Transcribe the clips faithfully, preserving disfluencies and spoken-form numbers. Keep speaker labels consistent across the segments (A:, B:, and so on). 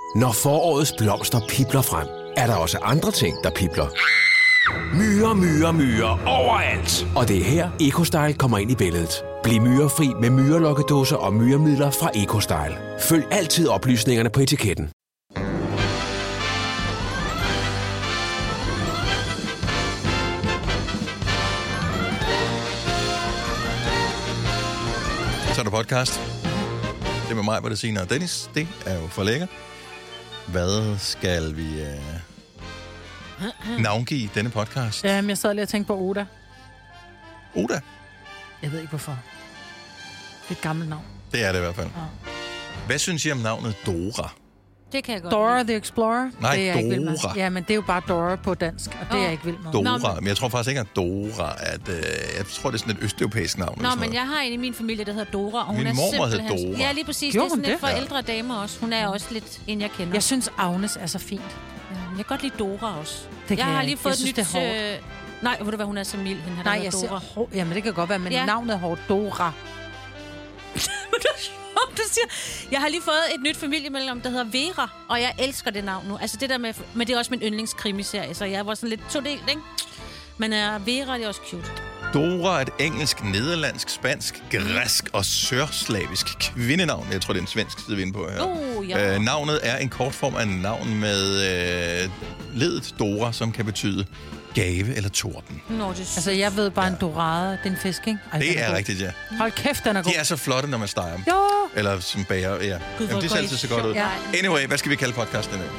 A: Når forårets blomster pibler frem, er der også andre ting, der pibler. Myrer, myrer, myrer overalt. Og det er her, EcoStyle kommer ind i billedet. Bliv myrefri med myrelokkedåser og myremidler fra EcoStyle. Følg altid oplysningerne på etiketten.
B: Så er der podcast. Det med mig, hvor det siger, Dennis, det er jo for lækker. Hvad skal vi uh, navngive denne podcast?
C: Jamen, jeg sad lige og tænkte på Oda.
B: Oda?
C: Jeg ved ikke hvorfor. Det er et gammelt navn.
B: Det er det i hvert fald. Ja. Hvad synes I om navnet Dora?
D: Det kan jeg godt
C: Dora
D: lide.
C: the Explorer?
B: Nej,
C: det er jeg ikke vild med.
B: Dora.
C: Ja, men det er jo bare Dora på dansk, og det
D: oh.
C: er jeg ikke vild med.
B: Dora, men jeg tror faktisk ikke, at Dora er et, øh, jeg tror, det er sådan et østeuropæisk navn.
D: Nå, men jeg har en i min familie, der hedder Dora, og hun
B: min
D: er
B: mormor hed
D: simpelthen...
B: Dora.
D: Ja, lige præcis.
C: Gjorde
D: det er sådan
C: hun
D: lidt for
C: det?
D: ældre damer også. Hun er også lidt en, jeg kender.
C: Jeg synes, Agnes er så fint.
D: Ja, jeg kan godt lide Dora også.
C: Det
D: jeg
C: kan
D: har
C: jeg
D: lige
C: ikke.
D: fået
C: Jeg
D: et
C: synes,
D: nyt...
C: det er
D: Øh... Nej, ved du hvad, hun er så mild. Hende,
C: Nej,
D: der
C: jeg
D: Dora.
C: siger... Hår... Jamen, det kan godt være, men
D: Ja.
C: ja. navnet er hårdt. Dora.
D: Du siger, jeg har lige fået et nyt familiemedlem, der hedder Vera, og jeg elsker det navn nu. Altså det der med, men det er også min yndlingskrimiserie, så jeg var sådan lidt todelt, ikke? Men uh, Vera, det er også cute.
B: Dora er et engelsk, nederlandsk, spansk, græsk og sørslavisk kvindenavn. Jeg tror, det er en svensk side, vi er inde på her.
D: Oh, ja.
B: øh, navnet er en kort form af navn med øh, ledet Dora, som kan betyde gave eller torden.
D: Nå, det er
C: Altså, jeg ved bare, en dorade, det er en fisk, ikke? Ej, den
B: Det er
C: god.
B: rigtigt, ja.
C: Hold kæft, den er god.
B: De er så flotte, når man steger dem.
C: Jo.
B: Eller som bager, ja.
D: Gud,
B: Jamen, det ser altid så godt ud.
C: Ja.
B: Anyway, hvad skal vi kalde podcasten nu?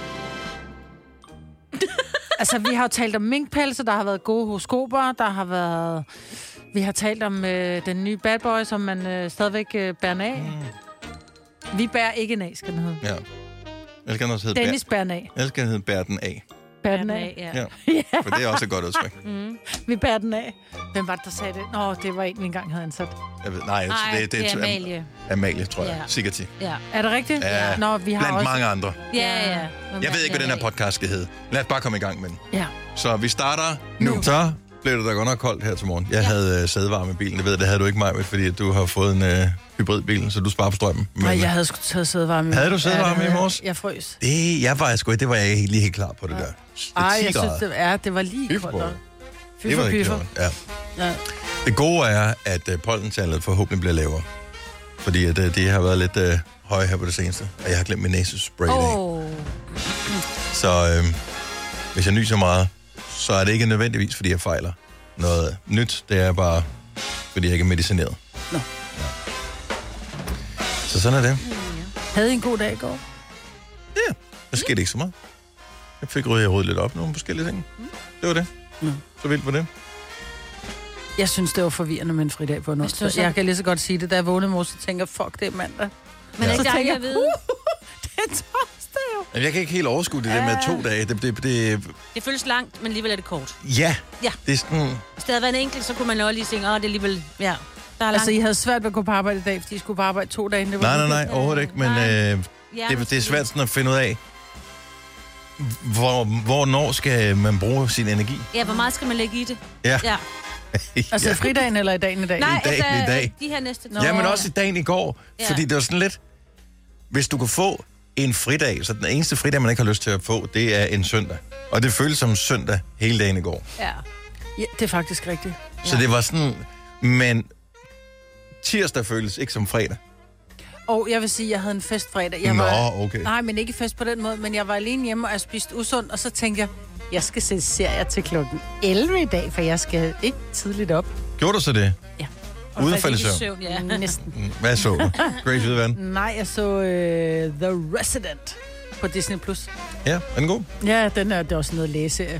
C: Altså, vi har jo talt om minkpelse, der har været gode horoskoper, der har været... Vi har talt om øh, den nye bad boy, som man øh, stadigvæk øh, bærer af. Mm. Vi bærer ikke en af, skal den hedde.
B: Ja. Jeg skal også hedde
C: Dennis bærer af.
B: Jeg skal hedde Bær den af.
C: Bærer den af.
D: Ja.
B: Ja.
C: Ja.
B: For det er også et godt udtryk.
D: Mm.
C: Vi bærer den af. Hvem var det, der sagde det? Nå, det var en, vi engang havde ansat.
B: Jeg ved, nej,
D: Nej,
B: det,
D: det er
B: Am-
D: Amalie.
B: Amalie, tror jeg.
D: Ja.
B: Sigurti.
D: Ja.
C: Er det rigtigt?
B: Ja.
C: Nå, vi har
B: Blandt
C: også...
B: mange andre.
D: Ja, ja.
B: Jeg ved ikke, hvad den her podcast skal hedde. Lad os bare komme i gang med den.
C: Ja.
B: Så vi starter nu. Så blev det da godt nok koldt her til morgen. Jeg ja. havde uh, sædevarme i bilen. Jeg ved, det havde du ikke, Maja, fordi du har fået en uh, hybridbil, så du sparer på strømmen. Men,
C: Nej, jeg havde sgu taget sædevarme.
B: Havde du sædevarme
C: ja, det
B: i
C: havde
B: morges?
C: Jeg, jeg frøs.
B: Det, jeg var sgu, det var jeg ikke lige helt klar på, det der.
C: Ej, jeg
B: ti
C: synes,
B: grader.
C: det, ja, det var lige
B: Fy
C: koldt.
B: for.
C: Fy
B: Det var
C: for
B: ikke
C: pyfer.
B: sjovt, ja.
C: Ja.
B: Det gode er, at uh, pollentallet forhåbentlig bliver lavere. Fordi at, uh, de har været lidt uh, høje her på det seneste. Og jeg har glemt min næsespray i dag.
D: Oh.
B: Så øh, hvis jeg nyser meget, så er det ikke nødvendigvis, fordi jeg fejler noget nyt. Det er bare, fordi jeg ikke er medicineret.
C: Nå.
B: Ja. Så sådan er det.
C: Havde I en god dag i går?
B: Ja, der skete ikke så meget. Jeg fik ryddet, ryddet lidt op nogle forskellige ting. Det var det.
C: Mm.
B: Så vildt var det.
C: Jeg synes, det var forvirrende med en fridag på en
D: Hvis du
C: onsdag.
D: så-
C: Jeg kan lige så godt sige det, da jeg vågnede i morges, så tænker jeg, fuck, det er mandag.
D: Men
B: Ja.
D: ikke
C: Så
D: der,
C: tænker
D: jeg
C: jeg,
D: ved.
C: det er torsdag jo.
B: Men jeg kan ikke helt overskue det der med to dage. Det, det, det,
D: Det føles langt, men alligevel er det kort.
B: ja,
D: Ja.
B: det er sådan...
D: Hvis det havde været en enkelt, så kunne man jo lige tænke, åh, det er alligevel... Ja, der er langt.
C: Altså, I havde svært ved at gå på arbejde i dag, fordi I skulle på arbejde to dage. Det var
B: Nej, nej,
C: hyggeligt.
B: nej, overhovedet ikke. Men
D: Nej.
B: øh,
D: Ja,
B: det, det er svært sådan at finde ud af, hvor, hvornår skal man bruge sin energi.
D: Ja, hvor meget skal man lægge i det?
B: Ja.
D: Ja.
C: Altså,
B: Ja.
C: i fridagen eller i dagen i dag?
D: Nej,
B: dag,
D: altså,
B: i dag.
D: de her næste...
C: Nå.
B: Ja, men også i dagen i går.
D: Ja.
B: Fordi det var sådan lidt... Hvis du kunne få en fridag, så den eneste fridag, man ikke har lyst til at få, det er en søndag. Og det føles som søndag hele dagen i går.
D: Ja.
C: Ja, det er faktisk rigtigt.
B: Så det var sådan... Men tirsdag føles ikke som fredag.
C: Og jeg vil sige, at jeg havde en fest fredag. Jeg
B: Nå,
C: var,
B: okay.
C: Nej, men ikke fest på den måde, men jeg var alene hjemme, og jeg spiste usundt, og så tænkte jeg, jeg skal se serier til klokken elleve i dag, for jeg skal ikke tidligt op.
B: Gjorde du så det?
C: Ja.
B: Uden at falde i
D: Ikke i
B: søvn?
D: søvn, ja.
C: Næsten.
B: Mm, Hvad så du? Grace ved vand?
C: Nej, jeg så uh, The Resident på Disney+. Plus.
B: Ja, er den god?
C: Ja, den er, det er også noget læseserie.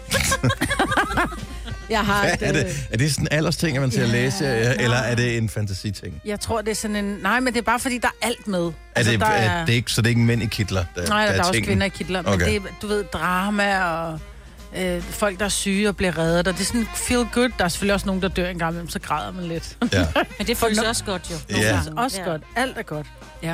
C: jeg har
B: Hvad
C: et,
B: er det?
C: øh,
B: Er det sådan en aldersting, at man til at
C: Ja,
B: læse,
C: nej.
B: eller er det en fantasiting?
C: Jeg tror, det er sådan en... Nej, men det er bare, fordi der er alt med.
B: Er
C: Altså,
B: det,
C: der
B: er... det er ikke, så det er ikke mænd i kitler? Der,
C: Nej, der, der er også
B: tingen?
C: kvinder i kitler. Men
B: Okay.
C: det er, du ved, drama og øh, folk, der er syge og bliver reddet. Og det er sådan feel good. Der er selvfølgelig også nogen, der dør en gang imellem, så græder man lidt.
B: Ja.
D: Men det føles også godt, jo.
B: Ja.
C: Det er også godt. Alt er godt. Ja,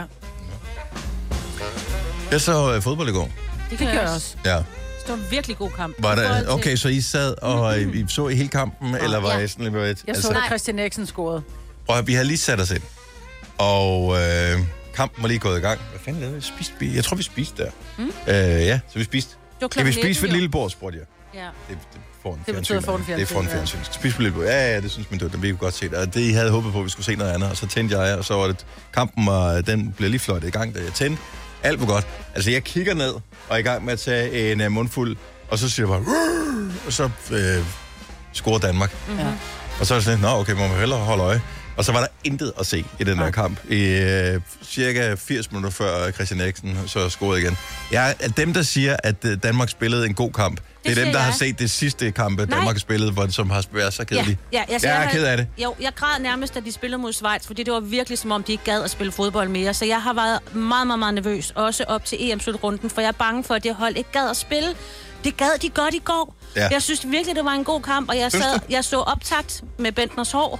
B: Jeg så uh, fodbold i går.
D: Det,
C: det gør jeg også.
B: Ja.
D: Det var en virkelig god kamp.
B: Var
D: I forhold
B: der,
D: til-
B: okay, så I sad og mm-hmm. I så i hele kampen, eller var
D: Ja.
B: I sådan lidt...
C: Jeg så,
B: Altså,
C: da Christian Eriksen scorede.
B: prøv at, vi har lige sat os ind. Og øh, kampen var lige gået i gang. Hvad fanden lavede vi? Spiste vi? Jeg tror, vi spiste der. Mm. Øh, ja, så vi spiste. Kan vi spise ved et lille bord, spurgte jeg.
D: Ja.
B: Det, det får en
C: Det betyder foran fjernsyn.
B: Det er foran fjernsyn. Ja. Spise på lille bord. Ja, ja, det synes man, det var, vi kunne godt se det. Og det, jeg havde håbet på, at vi skulle se noget andet. Og så tændte jeg, og så var det kampen, og den blev lige fløjtet i gang, da jeg tændte. Alt var godt. Altså, jeg kigger ned og er i gang med at tage en uh, mundfuld, og så siger jeg bare, Rrr! Og så øh, scorer Danmark. Mm-hmm. Og så er det sådan, nå okay, må man hellere holde øje. Og så var der intet at se i den der kamp. I øh, cirka firs minutter før Christian Eriksen så scorede igen. Jeg er dem, der siger, at Danmark spillede en god kamp. Det, det er dem, der jeg. har set det sidste kampe, Danmark spillede, hvor som har været så kedeligt.
D: Ja, ja, altså,
B: jeg,
D: jeg
B: er ked af det.
D: Jo, jeg græd nærmest, da de spillede mod Schweiz, fordi det var virkelig som om, de ikke gad at spille fodbold mere. Så jeg har været meget, meget, meget nervøs, også op til E M-slutrunden, for jeg er bange for, at det hold ikke gad at spille. Det gad de godt i går. Ja. Jeg synes virkelig, det var en god kamp, og jeg, sad, jeg så optakt med Bentners hår.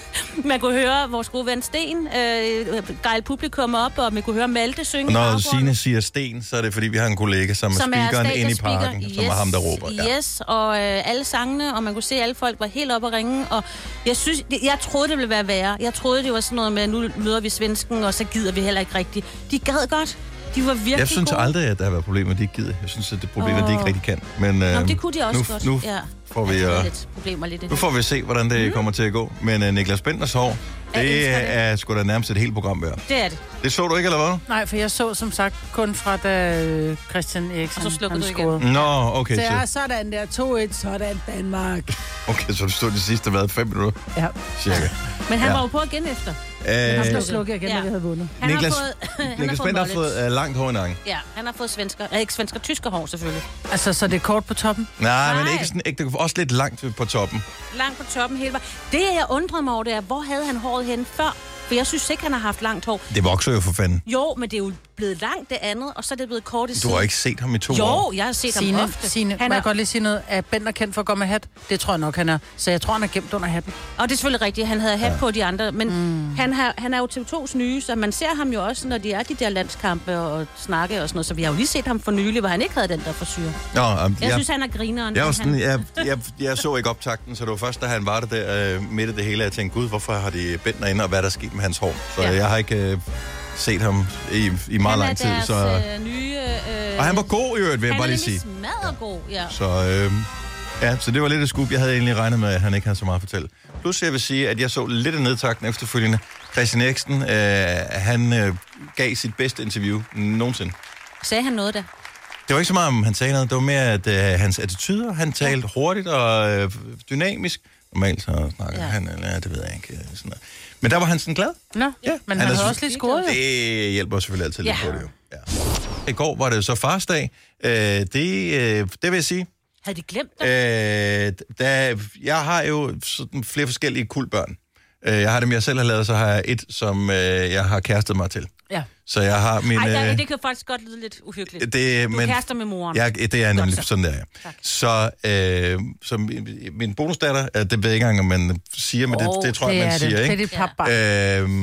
D: Man kunne høre vores gode ven Sten øh, gejle publikum op, og man kunne høre Malte synge.
B: Og når Signe siger Sten, så er det, fordi vi har en kollega, som, som er speakeren inde i parken, yes, som er ham, der råber.
D: Ja. Yes, og øh, alle sangene, og man kunne se, at alle folk var helt oppe at ringe, og jeg synes, jeg troede, det ville være værre. Jeg troede, det var sådan noget med, nu møder vi svensken, og så gider vi heller ikke rigtigt. De gad godt. De var virkelig
B: Jeg synes
D: gode.
B: aldrig, at der har været problemer, de ikke gider. Jeg synes, at det problem er, at de ikke rigtig kan. Men
D: øh,
B: Nå,
D: det kunne de også
B: nu,
D: godt.
B: Nu
D: ja.
B: får vi,
D: ja,
B: uh,
D: lidt problemer lidt.
B: Nu får vi se, hvordan det mm. kommer til at gå. Men uh, Niklas Bentners hår, det er sgu da nærmest et helt program værd.
D: Det er det.
B: Det så du ikke, eller hvad?
C: Nej, for jeg så som sagt kun fra da øh, Christian Eriksen
D: og så slukkede du
C: scorede.
D: igen.
B: Nå, okay.
C: Så jeg er sådan der, to et, sådan Danmark.
B: Okay, så du stod de sidste, hvad, fem minutter?
C: Ja.
B: Cirka.
D: Men han
B: ja.
D: var jo på igen efter.
C: Han skal slukke igen, ja. når vi havde vundet.
D: Han
B: Niklas,
D: har fået, han
B: Niklas Bent har fået uh, langt hår i nakken.
D: Ja, han har fået svensker, øh, ikke svensker, tysker hår selvfølgelig.
C: Altså, så det er kort på toppen?
B: Nej, Nej. men ikke sådan, ikke, det også lidt langt på toppen.
D: Langt på toppen hele vejen. Det, jeg undrede mig over, det er, hvor havde han håret henne før? For jeg synes ikke, han har haft langt hår.
B: Det vokser jo for fanden.
D: Jo, men det er jo blevet langt det andet, og så er det blevet kort i siden.
B: Du har ikke set ham i to
D: jo,
B: år?
D: Jo, jeg har set
C: Signe,
D: ham ofte.
C: Signe, han må er... jeg godt lige sige noget? Er Bent kendt for at gå med hat? Det tror jeg nok, han er. Så jeg tror, han er gemt under hatten.
D: Og det er selvfølgelig rigtigt, han havde hat ja. på de andre. Men mm. han, har, han er jo T V to's nye, så man ser ham jo også, når de er de der landskampe og snakke og sådan noget. Så vi har jo lige set ham for nylig, hvor han ikke havde den der forsyre.
B: Nå, um,
D: jeg
B: ja.
D: synes, han er grineren.
B: Jeg, sådan,
D: han...
B: jeg, jeg, jeg så ikke optakten, så det var først, da han var der, der øh, midt i det hele, jeg tænkte, gud, hvorfor har de Bentner inde, og hvad der er sket med hans hår? Så ja. jeg har ikke øh, set ham i, i meget lang tid. Så...
D: Øh, nye, øh,
B: og han var god i øvrigt, vil jeg bare lige sige.
D: Han er smadret god, ja.
B: Så, øh, ja, så det var lidt et skub. Jeg havde egentlig regnet med, at han ikke havde så meget at fortælle. Plus, jeg vil sige, at jeg så lidt af nedtakten efterfølgende. Christian Eriksen, øh, han øh, gav sit bedste interview nogensinde.
D: Sagde han noget da?
B: Det var ikke så meget, om han sagde noget. Det var mere, at øh, hans attityder, han talte ja. hurtigt og øh, dynamisk. Normalt så snakker ja. han, eller det ved jeg ikke. Sådan noget. Men der var han sådan glad.
C: Nå, ja, men han, han havde også lidt scoret.
B: Det hjælper selvfølgelig altid
D: ja.
B: lidt på det jo. Ja. I går var det så farsdag. Øh, det, øh, det vil jeg sige.
D: Havde de glemt det?
B: Øh, da, jeg har jo sådan flere forskellige kultbørn. Øh, jeg har dem, jeg selv har lavet, så har jeg et, som øh, jeg har kærestet mig til.
C: Ja.
B: Så jeg har min...
D: Ej,
B: øh,
D: det kan faktisk godt lyde lidt uhyggeligt.
B: Det,
D: du
B: men,
D: kærester med moren.
B: Ja, det er nemlig sådan, der. Ja. Så, øh, så min, min bonusdatter, øh, det ved jeg ikke engang, om man siger, men oh, det, det tror jeg, man det. siger,
C: det.
B: ikke?
C: Det er
B: øh,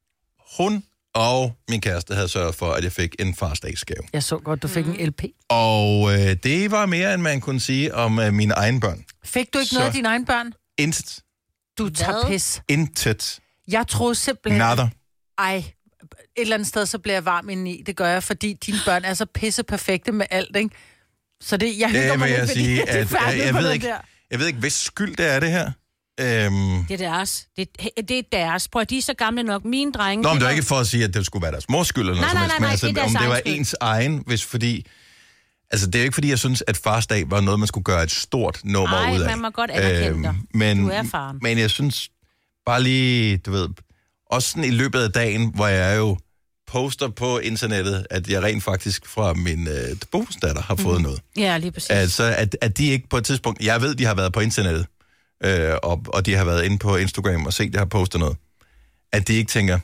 B: hun og min kæreste havde sørget for, at jeg fik en farsdagsgave.
C: Jeg så godt, du fik mm. en L P.
B: Og øh, det var mere, end man kunne sige om øh, mine egne børn.
C: Fik du ikke så noget af dine egne børn?
B: Intet.
C: Du tager pis.
B: Intet.
C: Jeg troede simpelthen...
B: Nader.
C: Ej, et eller andet sted, så bliver jeg varm indeni. Det gør jeg, fordi dine børn er så pisse perfekte med alt, ikke? Så det, jeg hygger
B: det
C: mig
B: lidt,
C: fordi
B: sige,
C: de er
B: at, jeg, jeg, ved ikke,
C: der.
B: jeg ved ikke, hvis skyld det er det her. Øhm...
D: Det er deres. Det, det er deres. Prøv, de er så gamle nok. Mine drenge...
B: Nå, men det var ikke for at sige, at det skulle være deres mors skyld eller noget
D: nej,
B: som helst.
D: Nej, nej,
B: altså,
D: det er
B: om det var
D: skyld.
B: ens egen, hvis fordi... Altså, det er jo ikke fordi, jeg synes, at farsdag var noget, man skulle gøre et stort nummer
D: Ej,
B: ud af.
D: man må godt anerkende dig.
B: Men,
D: du er faren.
B: Men jeg synes bare lige, du ved... Også sådan i løbet af dagen, hvor jeg jo poster på internettet, at jeg rent faktisk fra min øh, bonusdatter har fået mm. noget.
D: Ja, lige præcis.
B: Altså, at, at de ikke på et tidspunkt... Jeg ved, de har været på internettet, øh, og, og de har været inde på Instagram og set, at jeg har postet noget. At de ikke tænker...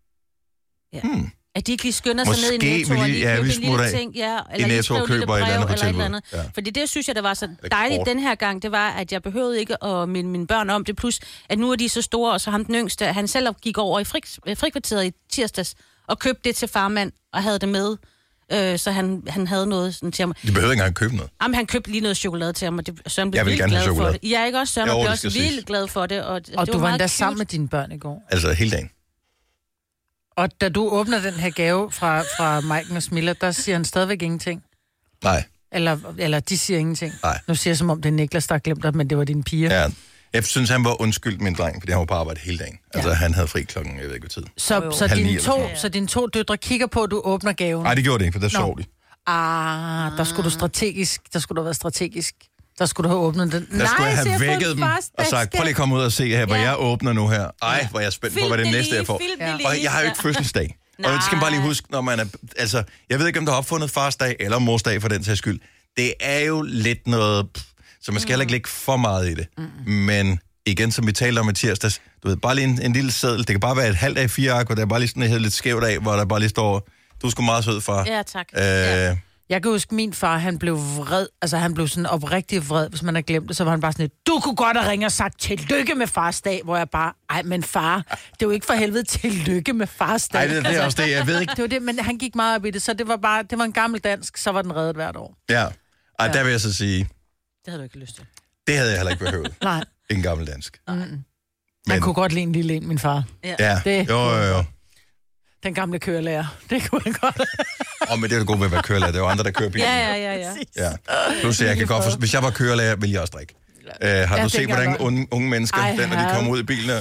D: Ja.
B: Hmm,
D: at de ikke lige skynder sig ned i Netto og lige købe en lille ting. Ja, eller lige skrive et lille brev eller et eller andet. Ja. Fordi det synes jeg, der var så dejligt den her gang, det var, at jeg behøvede ikke at minde mine børn om det. Plus, at nu er de så store, og så ham den yngste, han selv gik over i frik, frikvarteret i tirsdags og købte det til farmand og havde det med. Øh, så han, han havde noget sådan til mig.
B: De behøvede ikke engang købe noget.
D: Jamen, han købte lige noget chokolade til ham, og det, Søren blev
B: jeg vil
D: vildt
B: gerne
D: glad
B: have chokolade.
D: for det. Jeg er ikke også, Søren blev også vildt glad for det. Og,
C: og
D: det
C: du
D: var
C: var endda
D: cute.
C: sammen med dine børn i går.
B: Altså hele dagen.
C: Og da du åbner den her gave fra, fra Maiken og Smilla, der siger han stadigvæk ingenting.
B: Nej.
C: Eller, eller de siger ingenting.
B: Nej.
C: Nu siger jeg, som om det er Niklas, der har glemt dig, men det var din piger.
B: Ja. Jeg synes, han var undskyldt, min dreng, fordi han var på arbejde hele dagen. Altså, ja. Han havde fri klokken, jeg ved ikke, hvad tid.
C: Så, så, dine to, så dine to døtre kigger på, at du åbner gaven?
B: Nej, det gjorde det ikke, for der sov de.
C: Ah, der skulle du strategisk, der skulle du have været strategisk. Der skulle du have åbnet den.
B: Der skulle jeg have vækket dem og sagt, prøv lige at komme ud og se her, hvad ja. jeg åbner nu her. Ej, hvor jeg er spændt på, hvad det næste jeg får. Ja. Og jeg har jo ikke fødselsdag. Og det skal man bare lige huske, når man er... Altså, jeg ved ikke, om der har opfundet farsdag eller morsdag for den sags skyld. Det er jo lidt noget... Så man skal heller ikke lægge for meget i det. Mm. Men igen, som vi talte om i tirsdags, du ved, bare lige en, en lille seddel. Det kan bare være et halvt af fire ark, hvor der er bare lige sådan et lidt skævt af, hvor der bare lige står, du er sgu meget sød, far.
D: Ja, tak.
B: Øh, ja.
C: Jeg kan huske, min far, han blev vred. Altså, han blev sådan oprigtig vred, hvis man har glemt det. Så var han bare sådan et, du kunne godt have ringet og sagt, tillykke med farsdag, hvor jeg bare, ej, men far, det er jo ikke for helvede tillykke med farsdag.
B: Nej, det, det er
C: altså,
B: også det, jeg ved ikke.
C: Det var det, men han gik meget op i det, så det var bare, det var en gammel dansk, så var den reddet hvert år.
B: Ja, og der vil jeg så sige...
D: Det havde du ikke lyst til.
B: Det havde jeg heller ikke behøvet.
C: Nej.
B: En gammel dansk.
C: Mm. Men... Han kunne godt lide en lille en, min far.
B: Ja, ja. Det, jo, jo, jo.
C: Den gamle kørelærer. Det kunne han godt.
B: Åh, oh, men det er det gode ved at være kørelærer. Det er jo andre, der kører bilen.
D: Ja, ja, ja, ja.
B: ja. Plus, jeg kan godt for... Hvis jeg var kørelærer, ville jeg også drikke. Uh, har ja, du set, hvordan unge, unge mennesker, Ej, den, når de kommer ud i bilen,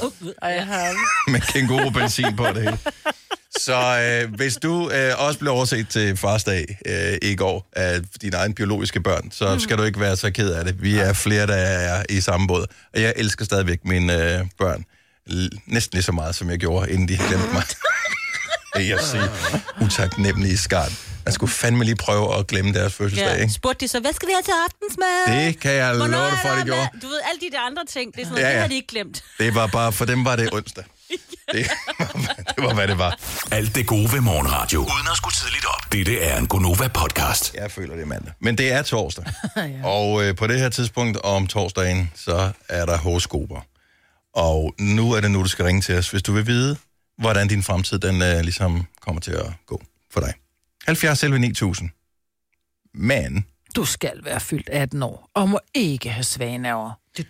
B: med kænguru-benzin på det hele. Så øh, hvis du øh, også blev overset til farsdag øh, i går af dine egne biologiske børn, så skal du ikke være så ked af det. Vi er flere, der er i samme båd. Og jeg elsker stadigvæk mine øh, børn l- næsten lige så meget, som jeg gjorde, inden de glemte mig. Jeg siger, utaknemmelig skarn. Man skulle fandme lige prøve at glemme deres fødselsdag,
D: ja.
B: ikke?
D: Spurgte de så, hvad skal vi have til aftensmad?
B: Det kan jeg love dig for, det gjorde.
D: Du ved, alle de der andre ting, det er sådan noget,
B: ja, ja.
D: det har de ikke glemt.
B: Det var bare, for dem var det onsdag. Det, det var, hvad det var.
A: Alt det gode ved morgenradio, uden at skulle tidligt op. Dette er en Gonova-podcast.
B: Jeg føler, det er mandag. Men det er torsdag. ja. Og øh, på det her tidspunkt om torsdagen, så er der horoskoper. Og nu er det nu, du skal ringe til os, hvis du vil vide, hvordan din fremtid den øh, ligesom kommer til at gå for dig. halvfjerds elleve ni tusind. Men...
C: Du skal være fyldt atten år, og må ikke have svage nerver.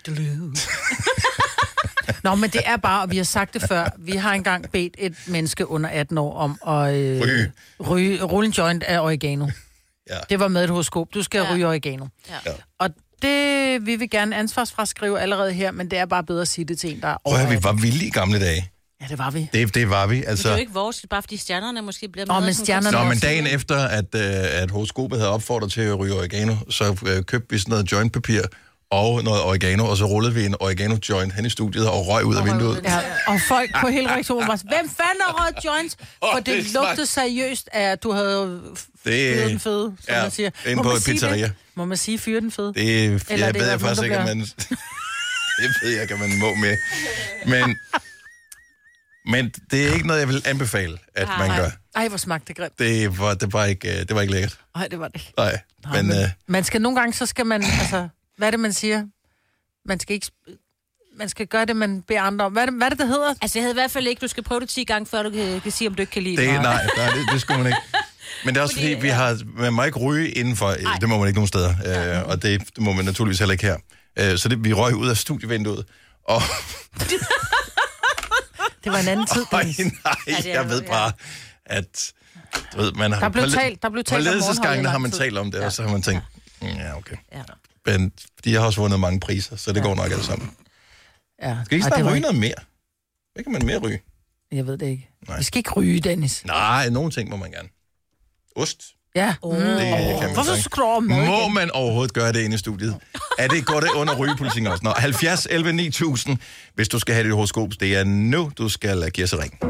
C: Nå, men det er bare, og vi har sagt det før, vi har engang bedt et menneske under atten år om at øh,
B: ryge.
C: ryge, rulle en joint af oregano.
B: Ja.
C: Det var med et horoskop. Du skal ja. ryge oregano.
D: Ja.
C: Og det vi vil gerne ansvarsfraskrive allerede her, men det er bare bedre at sige det til en, der er over
B: Prøv at vi var vilde i gamle dage.
C: Ja, det var vi.
B: Det, det var vi, altså...
D: Men det er jo ikke vores, bare fordi stjernerne måske bliver med.
C: Åh, men stjernerne...
B: Nå, men dagen efter, at, øh, at horoskopet havde opfordret til at ryge oregano, så øh, købte vi sådan noget jointpapir og noget oregano, og så rullede vi en oregano-joint hen i studiet og røg ud af vinduet.
C: Ja, og folk på hele reaktionen var hvem fanden har røget joints? For oh, det, det lugtede seriøst af, at du havde fyret den fede, som
B: ja,
C: man siger.
B: Inde på et pizzeria.
C: Det? Må man sige fyre den fede?
B: Det,
C: Eller
B: jeg
C: det
B: ved jeg faktisk ikke, at man... det ved jeg ikke, at man må med. Men... Men det er ikke noget, jeg vil anbefale, at
C: Ej.
B: man gør.
C: Ej, hvor smagte det grimt.
B: Det var, det var, ikke, det var ikke lækkert.
C: Nej, det var det ikke.
B: Nej,
C: Nej,
B: men...
C: men
B: Øh...
C: man skal nogle gange, så skal man, altså... Hvad er det, man siger? Man skal ikke... Man skal gøre det, man beder andre om. Hvad er det, hvad er det, der hedder?
D: Altså, jeg havde i hvert fald ikke... Du skal prøve det ti gange, før du kan, kan sige, om du ikke kan lide
B: det.
D: det.
B: Nej, nej det, det skulle man ikke. Men det er også fordi, vi har... Man må ikke ryge indenfor. Ej. Det må man ikke nogen steder. Ja. Øh, og det, det må man naturligvis heller ikke her. Øh, så det, vi røg ud af studievinduet. Og...
C: Det var en anden tid.
B: Øj, nej, jeg ved bare, at du ved, man har...
C: Der blev talt, der blev talt
B: om ledelsesgangene har man talt om det, ja. Og så har man tænkt, ja, okay. Ja. Men de har også vundet mange priser, så det ja. går nok alt sammen.
C: Ja.
B: Skal ikke snart ryge noget mere? Hvad kan man mere ryge?
C: Jeg ved det ikke.
B: Nej.
C: Vi skal ikke ryge, Dennis.
B: Nej, nogle ting må man gerne. Ost.
C: Ja.
B: Oh. Det kan man
C: Hvorfor skruer man
B: Må man overhovedet gøre det inde i studiet? Er det godt under rygepolitikken også? Nå, halvfjerds elleve ni tusind, hvis du skal have dit horoskop. Det er nu, du skal give os et ring.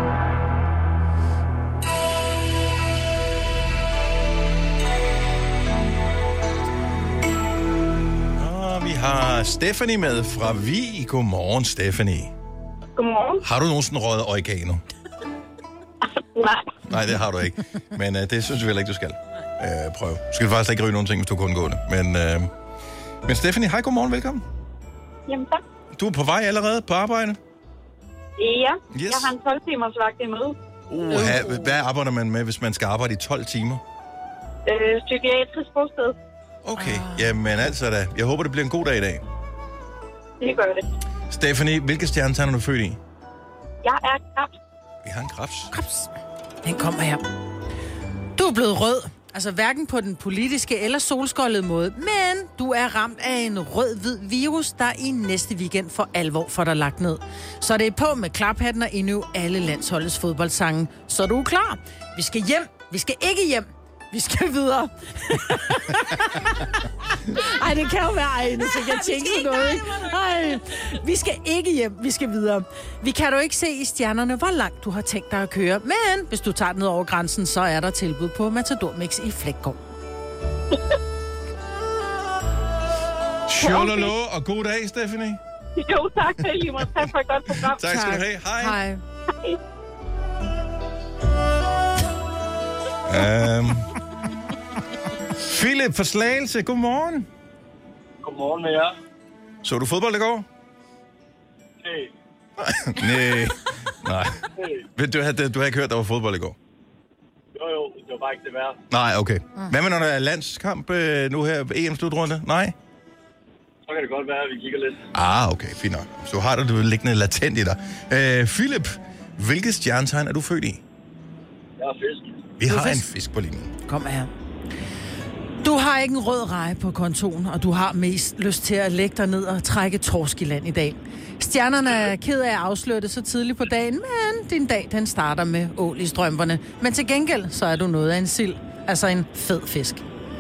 B: Og vi har Stephanie med fra Vig. Godmorgen, Stephanie.
E: Godmorgen.
B: Har du nogensinde røget oregano?
E: Nej.
B: Nej, det har du ikke. Men øh, det synes vi heller ikke, du skal øh, prøve. Du skal faktisk ikke ryge nogen ting, hvis du kun går det. Men, øh... Men Stephanie, hej, godmorgen, velkommen.
E: Jamen tak.
B: Du er på vej allerede på arbejde?
E: Ja,
B: yes.
E: Jeg har en tolv timers vagt i møde.
B: Uh, uh. Hvad arbejder man med, hvis man skal arbejde i tolv timer?
E: Øh, psykiatrisk bosted.
B: Okay, ah. Jamen altså da. Jeg håber, det bliver en god dag i dag.
E: Det gør det.
B: Stephanie, hvilke stjernetegn er du født i?
E: Jeg er krebs.
B: Vi har en krebs.
C: Krebs. Den kommer her. Du er blevet rød. Altså hverken på den politiske eller solskoldede måde, men du er ramt af en rød-hvid virus, der i næste weekend for alvor får dig lagt ned. Så det er på med klaphatten og endnu alle landsholdets fodboldsange. Så du er klar. Vi skal hjem. Vi skal ikke hjem. Vi skal videre. Ej, det kan jo være, ej, nu fik jeg tænkt noget, ikke? Ej, vi skal ikke hjem, vi skal videre. Vi kan jo ikke se i stjernerne, hvor langt du har tænkt dig at køre. Men hvis du tager den ned over grænsen, så er der tilbud på Matador Mix i Flækgaard.
B: Tjololo, og god dag, Stephanie.
E: Jo, tak. Lige måde. Tak for et godt program.
B: Tak skal du have. Hej.
C: Hej.
B: Um, Philip fra Slagelse, godmorgen.
F: Godmorgen med jer.
B: Så du fodbold i går?
F: Hey.
B: Nej. Nej.
F: Hey.
B: Du havde, du havde ikke hørt, der var fodbold i går?
F: Jo, jo, det var bare ikke det værd.
B: Nej, okay. Hvad med, når der er landskamp øh, nu her, E M-slutrunde? Nej?
F: Så kan det godt være, at vi kigger lidt.
B: Ah, okay, fint nok. Så har du det liggende latent i dig. Øh, Philip, hvilket stjernetegn er du født i?
F: Jeg er fisk.
B: Vi har en fisk på linjen.
C: Kom her. Du har ikke en rød reje på kontoen, og du har mest lyst til at lægge dig ned og trække torsk i land i dag. Stjernerne er ked af at afsløre det så tidligt på dagen, men din dag den starter med ål i strømperne. Men til gengæld, så er du noget af en sild. Altså en fed fisk.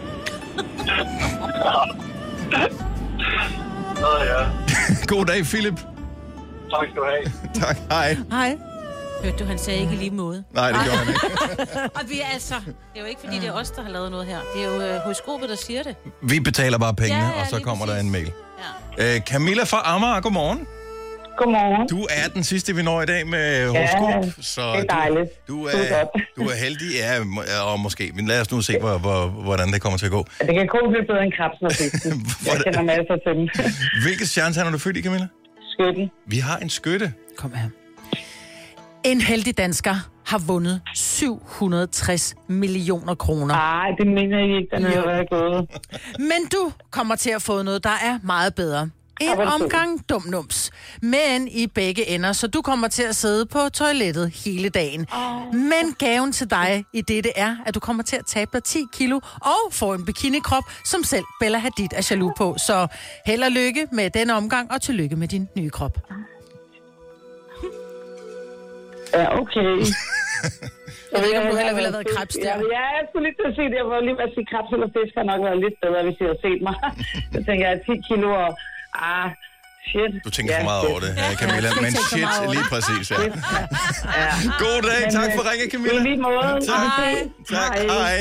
F: Nå ja.
B: God dag, Philip.
F: Tak skal du have.
B: Tak, hej.
C: Hej.
D: Hørte du, han sagde ikke i lige måde.
B: Nej, det gjorde han ikke.
D: Og vi er altså... Det er jo ikke, fordi det er os, der har lavet noget her. Det er jo øh, horoskopet, der siger det.
B: Vi betaler bare pengene,
D: Ja, ja,
B: og så
D: lige
B: kommer der
D: præcis.
B: en mail.
D: Ja.
B: Øh, Camilla fra Amager, godmorgen.
E: Godmorgen.
B: Du er den sidste, vi når i dag med horoskop. Så
E: det er dejligt.
B: Du, du,
E: Det er
B: er,
E: godt.
B: du er heldig, ja, må- og måske. Men lad os nu se, hvor, hvor, hvordan det kommer til at gå.
E: Det kan kun blive bedre end krebsen og fisken. Jeg kender masser til den.
B: Hvilket stjernetegn er du født i, Camilla?
E: Skytten.
B: Vi har en skytte.
C: Kom her. En heldig dansker har vundet syv hundrede og tres millioner kroner.
E: Nej, det mener jeg ikke, den har været gået.
C: Men du kommer til at få noget, der er meget bedre. En
E: hvor er det
C: omgang dumnums. Men i begge ender, så du kommer til at sidde på toilettet hele dagen. Oh. Men gaven til dig i dette er, at du kommer til at tabe dig ti kilo og få en bikinikrop, som selv Bella Hadid er jaloux på. Så held og lykke med denne omgang, og tillykke med din nye krop.
E: Ja, okay.
C: Jeg ved ikke, om du heller ville have været krebs der.
E: Ja, jeg skulle lige til at sige det. Jeg var lige ved at sige, krebs eller fisk har nok været lidt bedre, hvis I havde set mig. Så tænker jeg, ti kilo og... Ah, shit.
B: Du tænker
E: ja,
B: for meget
E: shit.
B: over det, ja, Camilla.
C: Ja,
B: Men
C: jeg tænker
B: shit,
C: meget over
B: lige præcis, ja.
E: Ja.
B: God dag,
E: Men,
B: tak
E: øh,
B: for ringe, Camilla.
E: I lige måde.
B: Tak.
E: Hej.
B: Tak, hej.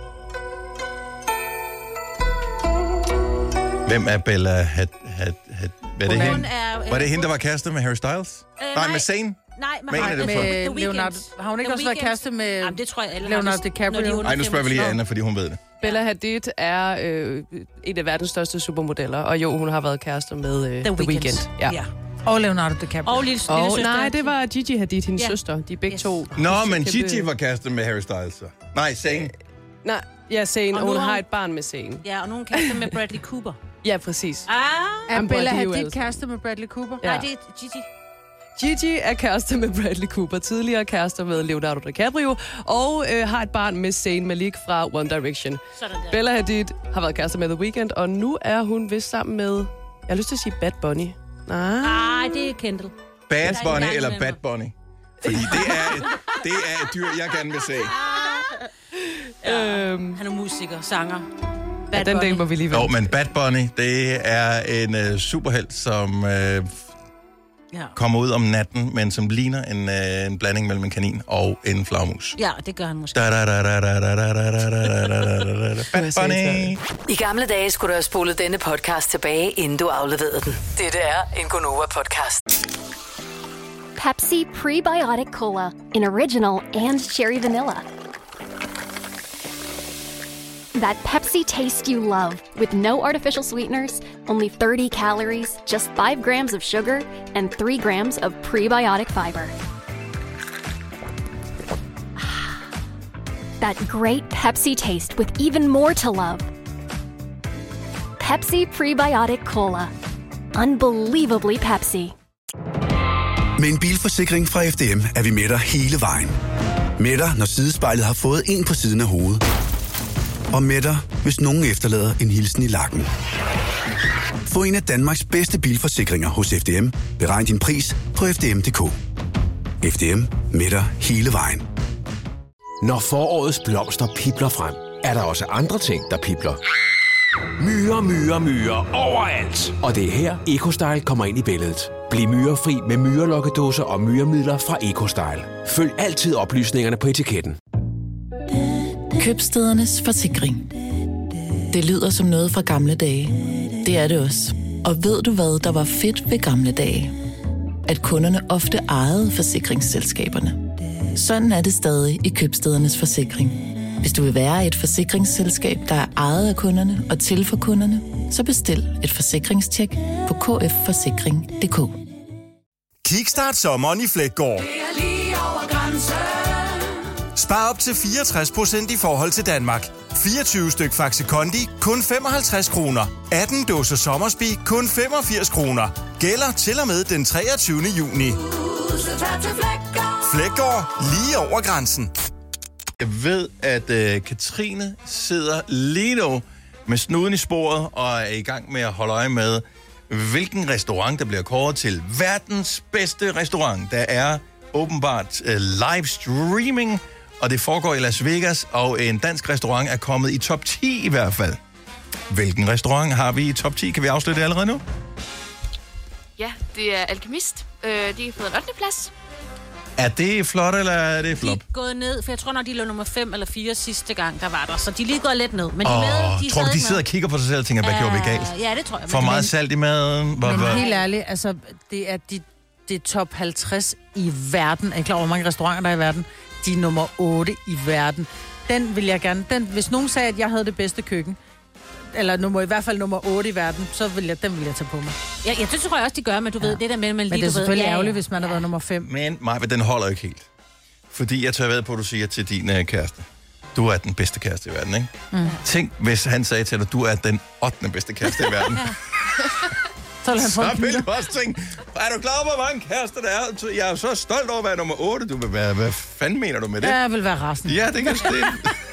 B: Hvem er Bella Had... had, had hvad er det
D: Hun
B: hende?
D: er...
B: Var det hende, der var kæreste med Harry Styles?
D: Øh,
B: Nej,
D: nej.
B: med Zayn?
D: Nej, med,
B: Hvad er det
C: Med
B: for?
D: The Weeknd.
C: Leonardo. Har hun ikke
D: The
C: også været
D: Weeknd.
C: kæreste med
D: Jamen, det tror jeg alle
C: Leonardo
D: har,
C: DiCaprio?
D: når de er under
B: Nej, nu spørger vi lige
D: femogtyve.
B: Anna, fordi hun ved det.
G: Bella Hadid er øh, en af verdens største supermodeller, og jo, hun har været kærester med øh,
D: The
G: The Weeknd.
D: Ja.
G: Ja.
C: Og Leonardo DiCaprio.
D: Og lille,
G: Og,
D: lille søster.
G: nej, det var Gigi Hadid, hendes
D: Ja.
G: søster. De er begge
D: Yes.
G: to.
B: Nå, men
G: kæmpe-
B: Gigi var kæreste med Harry Styles, så. Nej, Zayn.
G: Nej, ja, Zayn,
D: Og
G: og hun
D: nu har
G: har
D: hun-
G: et barn med Zayn.
D: Ja, og nogen kærester med Bradley Cooper.
G: Ja, præcis.
D: Ah,
C: Er
G: Jamen,
C: Bella
G: de er jo
C: Hadid
G: alle-
C: kæreste med Bradley Cooper?
G: Ja.
D: nej, det er Gigi.
G: Gigi er kærester med Bradley Cooper, tidligere kærester med Leonardo DiCaprio, og øh, har et barn med Zayn Malik fra One Direction.
D: Sådan der.
G: Bella Hadid har været kærester med The Weeknd, og nu er hun vist sammen med, jeg har lyst til at sige Bad Bunny. Nej.
D: Nej, det er Kendall.
B: Bad
D: Der er en
B: Bunny
D: gang
B: eller
D: imellem.
B: Bad Bunny? Fordi det er, et, det er et dyr, jeg gerne vil se.
G: Øhm,
D: Han er musiker, sanger.
G: ja,
D: Bad
G: den
D: Bunny.
G: del må vi lige
B: Jo,
G: vente.
B: men Bad Bunny, det er en uh, superhelt, som uh,
D: Ja.
B: kommer ud om natten, men som ligner en, uh, en blanding mellem en kanin og en flagmus.
D: Ja, det gør han måske.
B: Da, da, da, da, da, da, da, da, da, da, da, da, da. Bad Bunny.
H: I gamle dage skulle du have spolet denne podcast tilbage, inden du afleverede den. Dette er en Gonova-podcast.
I: Pepsi Prebiotic Cola in original and cherry vanilla. That Pepsi taste you love with no artificial sweeteners, only thirty calories, just five grams of sugar, and three grams of prebiotic fiber. That great Pepsi taste with even more to love. Pepsi Prebiotic Cola. Unbelievably Pepsi.
J: Med en bilforsikring fra F D M er vi med dig hele vejen. Med dig, når sidespejlet har fået en på siden af hovedet. Og med dig, hvis nogen efterlader en hilsen i lakken. Få en af Danmarks bedste bilforsikringer hos F D M. Beregn din pris på f d m punktum d k. F D M med dig hele vejen.
A: Når forårets blomster pibler frem, er der også andre ting, der pibler. Myrer, myrer, myrer overalt. Og det er her, EcoStyle kommer ind i billedet. Bliv myrefri med myrelokkedåser og myremidler fra EcoStyle. Følg altid oplysningerne på etiketten.
K: Købstædernes forsikring. Det lyder som noget fra gamle dage. Det er det også. Og ved du hvad, der var fedt ved gamle dage? At kunderne ofte ejede forsikringsselskaberne. Sådan er det stadig i Købstædernes forsikring. Hvis du vil være et forsikringsselskab, der er ejet af kunderne og til for kunderne, så bestil et forsikringstjek på k f forsikring punktum d k.
L: Kickstart sommeren i Fleggaard. Spar op til fireogtres procent i forhold til Danmark. fireogtyve styk Faxi Kondi, kun femoghalvtreds kroner. atten dåser Sommersby, kun femogfirs kroner. Gælder til og med den treogtyvende juni. Fleggaard, lige over grænsen.
B: Jeg ved, at øh, Katrine sidder lige nu med snuden i sporet og er i gang med at holde øje med, hvilken restaurant, der bliver kåret til verdens bedste restaurant. Der er åbenbart øh, live streaming, og det foregår i Las Vegas, og en dansk restaurant er kommet i top ti i hvert fald. Hvilken restaurant har vi i top ti? Kan vi afsløre det allerede nu?
M: Ja, det er Alkemist. Øh, de har fået en ottende plads.
B: Er det flot, eller er det flop?
D: De er gået ned, for jeg tror nok, de lå nummer fem eller fire sidste gang, der var der. Så de er lige gået lidt ned. Men de
B: oh,
D: med, de
B: tror du, de
D: med.
B: sidder og kigger på sig selv og tænker, hvad gjorde vi galt?
D: Ja, det tror jeg.
B: For meget salt i maden? Hvor,
C: Men
B: hvor?
C: helt ærligt, altså, det er, de, det er top halvtreds i verden. Er I klar over, hvor mange restauranter der er i verden? De er nummer otte i verden. Den vil jeg gerne... Den, hvis nogen sagde, at jeg havde det bedste køkken, eller nummer, i hvert fald nummer otte i verden, så vil jeg, den vil jeg tage på mig.
D: Ja, ja, det tror jeg også, de gør, men du ved, det der med, man lige...
C: Men det er selvfølgelig
D: ved,
C: ærgerligt,
D: ja, ja.
C: hvis man har været nummer fem.
B: Men Maja, den holder ikke helt. Fordi jeg tør ved på, at du siger til din uh, kæreste, du er den bedste kæreste i verden, ikke? Mm. Tænk, hvis han sagde til dig, du er den ottende bedste kæreste i verden.
C: Så vil han få
B: så vil du også tænke, er du klar over, hvor mange kærester der er? Jeg er så stolt over at være nummer otte. Du vil være, hvad fanden mener du med det?
C: Ja, jeg vil være resten.
B: Ja, det kan det.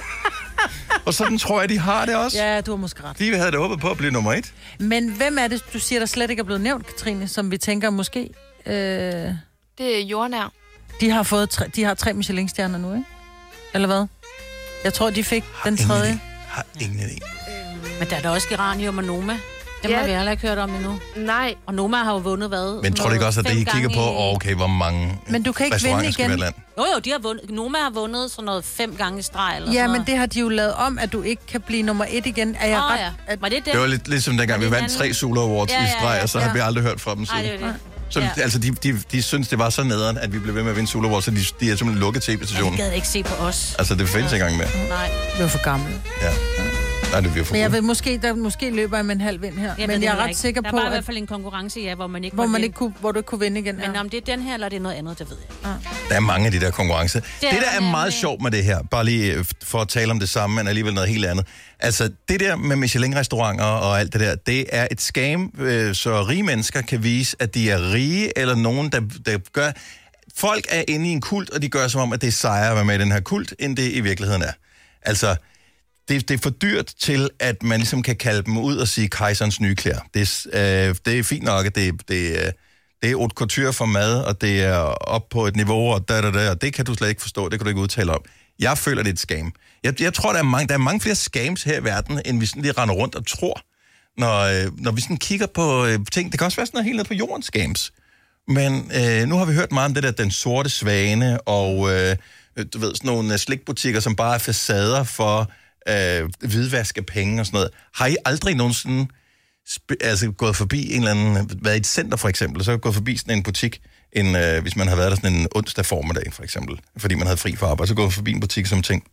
B: Og sådan tror jeg, de har det også.
C: Ja, du har måske ret.
B: De havde det håbet på at blive nummer et.
C: Men hvem er det, du siger, der slet ikke er blevet nævnt, Katrine, som vi tænker måske... Øh...
M: Det er jordnær.
C: De har fået tre, de har tre Michelin-stjerner nu, ikke? Eller hvad? Jeg tror, de fik har den tredje.
B: Idé. Har ingen idé.
D: Men der er da også Geranium og Noma. Dem
M: Ja.
D: har vi heller ikke hørt om endnu.
M: Nej.
D: Og Noma har jo vundet hvad?
B: Men tror du ikke også, at det I kigger på,
D: i...
B: okay, hvor mange
C: Men du kan ikke vinde igen.
D: Jo jo, de har vundet. Noma har vundet sådan noget fem gange i streg eller
C: Ja,
D: sådan
C: men
D: noget.
C: det har de jo lavet om, at du ikke kan blive nummer et igen. Er jeg
D: Åh,
C: ret?
D: ja.
C: At...
D: Var det det?
B: Det var lidt ligesom dengang, vi vandt tre Zulu Awards
D: Ja, ja,
B: i
D: ja,
B: streg, og så
D: ja.
B: har vi aldrig hørt fra dem siden.
D: Nej, det var det.
B: Så
D: Ja.
B: altså, de, de, de synes, det var så nederen, at vi blev ved med at vinde Zulu Awards, så de, de er simpelthen lukket tv-stationen.
D: De gad ikke se på os.
B: Altså, det findes ikke engang mere.
D: Nej.
C: Vi er for gamle.
B: Ja. Nej, det bliver for
C: Men jeg vil måske, der, måske løber jeg med en halv vind her.
D: Jeg
C: men
D: ved
C: jeg er
D: det
C: ret
D: ikke.
C: sikker
D: der
C: på,
D: var i
C: at,
D: hvert fald en konkurrence, ja, hvor man ikke
C: hvor,
D: måtte
C: man
D: vinde.
C: ikke kunne, hvor du ikke kunne vinde igen.
D: Men
C: Ja.
D: om det er den her, eller det er noget andet, det ved jeg.
C: Ja.
B: Der er mange af de der konkurrencer. Det,
D: er
B: det der er
D: nemlig.
B: meget sjovt med det her, bare lige øh, for at tale om det samme, men alligevel noget helt andet. Altså, det der med Michelin-restauranter og alt det der, det er et scam, øh, så rige mennesker kan vise, at de er rige, eller nogen, der, der gør... Folk er inde i en kult, og de gør som om, at det er sejere at være med i den her kult, end det i virkeligheden er. Altså... Det, det er for dyrt til, at man ligesom kan kalde dem ud og sige kejserens nye klæder. Det, er, øh, det er fint nok, at det, det, øh, det er haute couture for mad, og det er op på et niveau, og da, da, da, og det kan du slet ikke forstå, det kan du ikke udtale om. Jeg føler, det er et scam. Jeg, jeg tror, der er, mange, der er mange flere scams her i verden, end vi sådan lige render rundt og tror, når, øh, når vi sådan kigger på øh, ting. Det kan også være sådan noget helt ned på jorden scams. Men øh, nu har vi hørt meget om det der, den sorte svane, og øh, du ved, sådan nogle slikbutikker, som bare er facader for... Øh, hvidvask af penge og sådan noget. Har I aldrig nogensinde sp- altså, gået forbi en eller anden, været i et center for eksempel, så gået forbi sådan en butik, en, øh, hvis man har været der sådan en onsdag formiddag for eksempel, fordi man havde fri for arbejde, så gået forbi en butik som ting.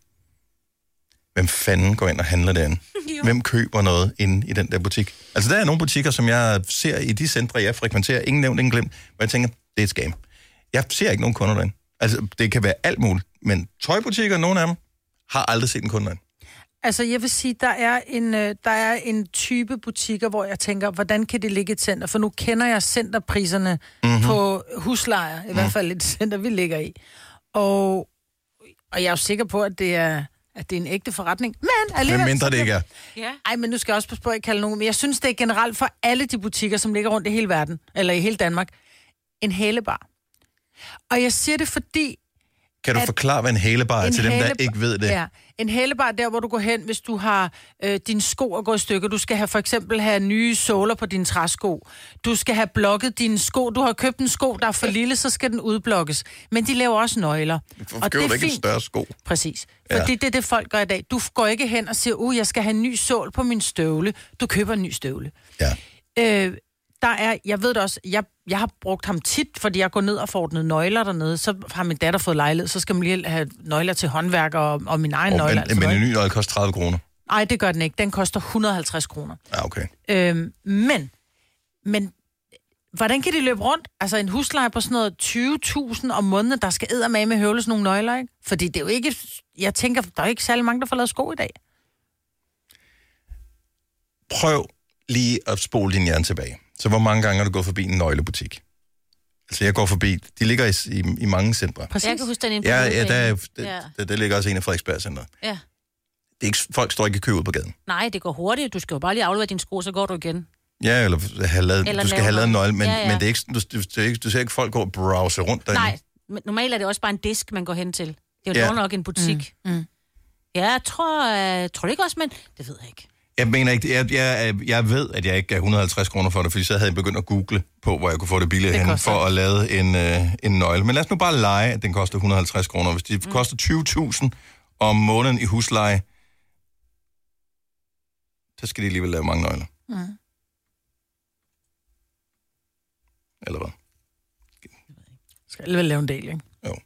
B: Hvem fanden går ind og handler derinde? Hvem køber noget inde i den der butik? Altså der er nogle butikker, som jeg ser i de centre, jeg frekventerer, ingen nævnt, ingen glemt, hvor jeg tænker, det er et scam. Jeg ser ikke nogen kunder derinde. Altså det kan være alt muligt, men tøjbutikker, nogle af dem, har aldrig set en kunde derinde.
C: Altså, jeg vil sige, der er en, øh, der er en type butikker, hvor jeg tænker, hvordan kan det ligge et center? For nu kender jeg centerpriserne mm-hmm. på huslejer, i mm. hvert fald et center, vi ligger i. Og, og jeg er jo sikker på, at det er, at det er en ægte forretning. Men alligevel...
B: Men mindre det ikke er.
C: Ja. Ej, men nu skal jeg også passe på, at jeg kalder nogen. Men jeg synes, det er generelt for alle de butikker, som ligger rundt i hele verden, eller i hele Danmark, en hælebar. Og jeg siger det, fordi...
B: Kan du forklare, hvad en hælebar er til dem, der ikke ved det?
C: Ja, en hælebar der, hvor du går hen, hvis du har øh, dine sko og går i stykker. Du skal have for eksempel have nye såler på dine træsko. Du skal have blokket dine sko. Du har købt en sko, der er for lille, så skal den udblokkes. Men de laver også nøgler.
B: Hvorfor køber du ikke en større sko?
C: Præcis. Fordi ja. det er det, folk gør i dag. Du går ikke hen og siger, uh, jeg skal have en ny sål på min støvle. Du køber en ny støvle.
B: Ja.
C: Øh, der er, jeg ved det også, jeg, jeg har brugt ham tit, fordi jeg går ned og får ordnet nøgler dernede. Så har min datter fået lejlighed, så skal man lige have nøgler til håndværker og, og min egen oh, nøgler.
B: Men,
C: altså
B: men en ny nøgle koster tredive kroner?
C: Nej, det gør den ikke. Den koster et hundrede og halvtreds kroner.
B: Ja, okay.
C: Øhm, men, men, hvordan kan de løbe rundt? Altså en husleje på sådan noget tyve tusind om måneden, der skal eddermame med høvles nogle nøgler, ikke? Fordi det er jo ikke, jeg tænker, der er ikke særlig mange, der får lavet sko i dag.
B: Prøv lige at spole din hjerne tilbage. Så hvor mange gange har du gået forbi en nøglebutik? Altså, jeg går forbi... De ligger i, i, i mange centre.
D: Præcis. Jeg kan huske den inde på
B: ja, ja, der, er,
D: ja.
B: Der, der, der ligger også en af Frederiksberg-centret.
D: Ja.
B: Det er ikke, folk står ikke i kø ud på gaden.
D: Nej, det går hurtigt. Du skal jo bare lige aflevere dine sko, så går du igen.
B: Ja, eller, have lavet, eller du skal have lavet en nøgle, men, ja, ja. men det er ikke, du, du, du, du ser ikke folk gå og browse rundt derinde.
D: Nej, men normalt er det også bare en disk, man går hen til. Det er jo ja. nok en butik. Mm. Mm. Ja, jeg tror, jeg tror det ikke også, men det ved jeg ikke.
B: Jeg mener ikke, jeg, jeg, jeg ved, at jeg ikke gav et hundrede og halvtreds kroner for det, fordi så havde jeg begyndt at google på, hvor jeg kunne få det billigere hen for at lave en, øh, en nøgle. Men lad os nu bare lege, at den koster et hundrede og halvtreds kroner. Hvis det mm. koster tyve tusind om måneden i husleje, så skal de alligevel lave mange nøgler. Mm. Eller hvad?
C: Skal alligevel lave en del, ikke?
B: Jo.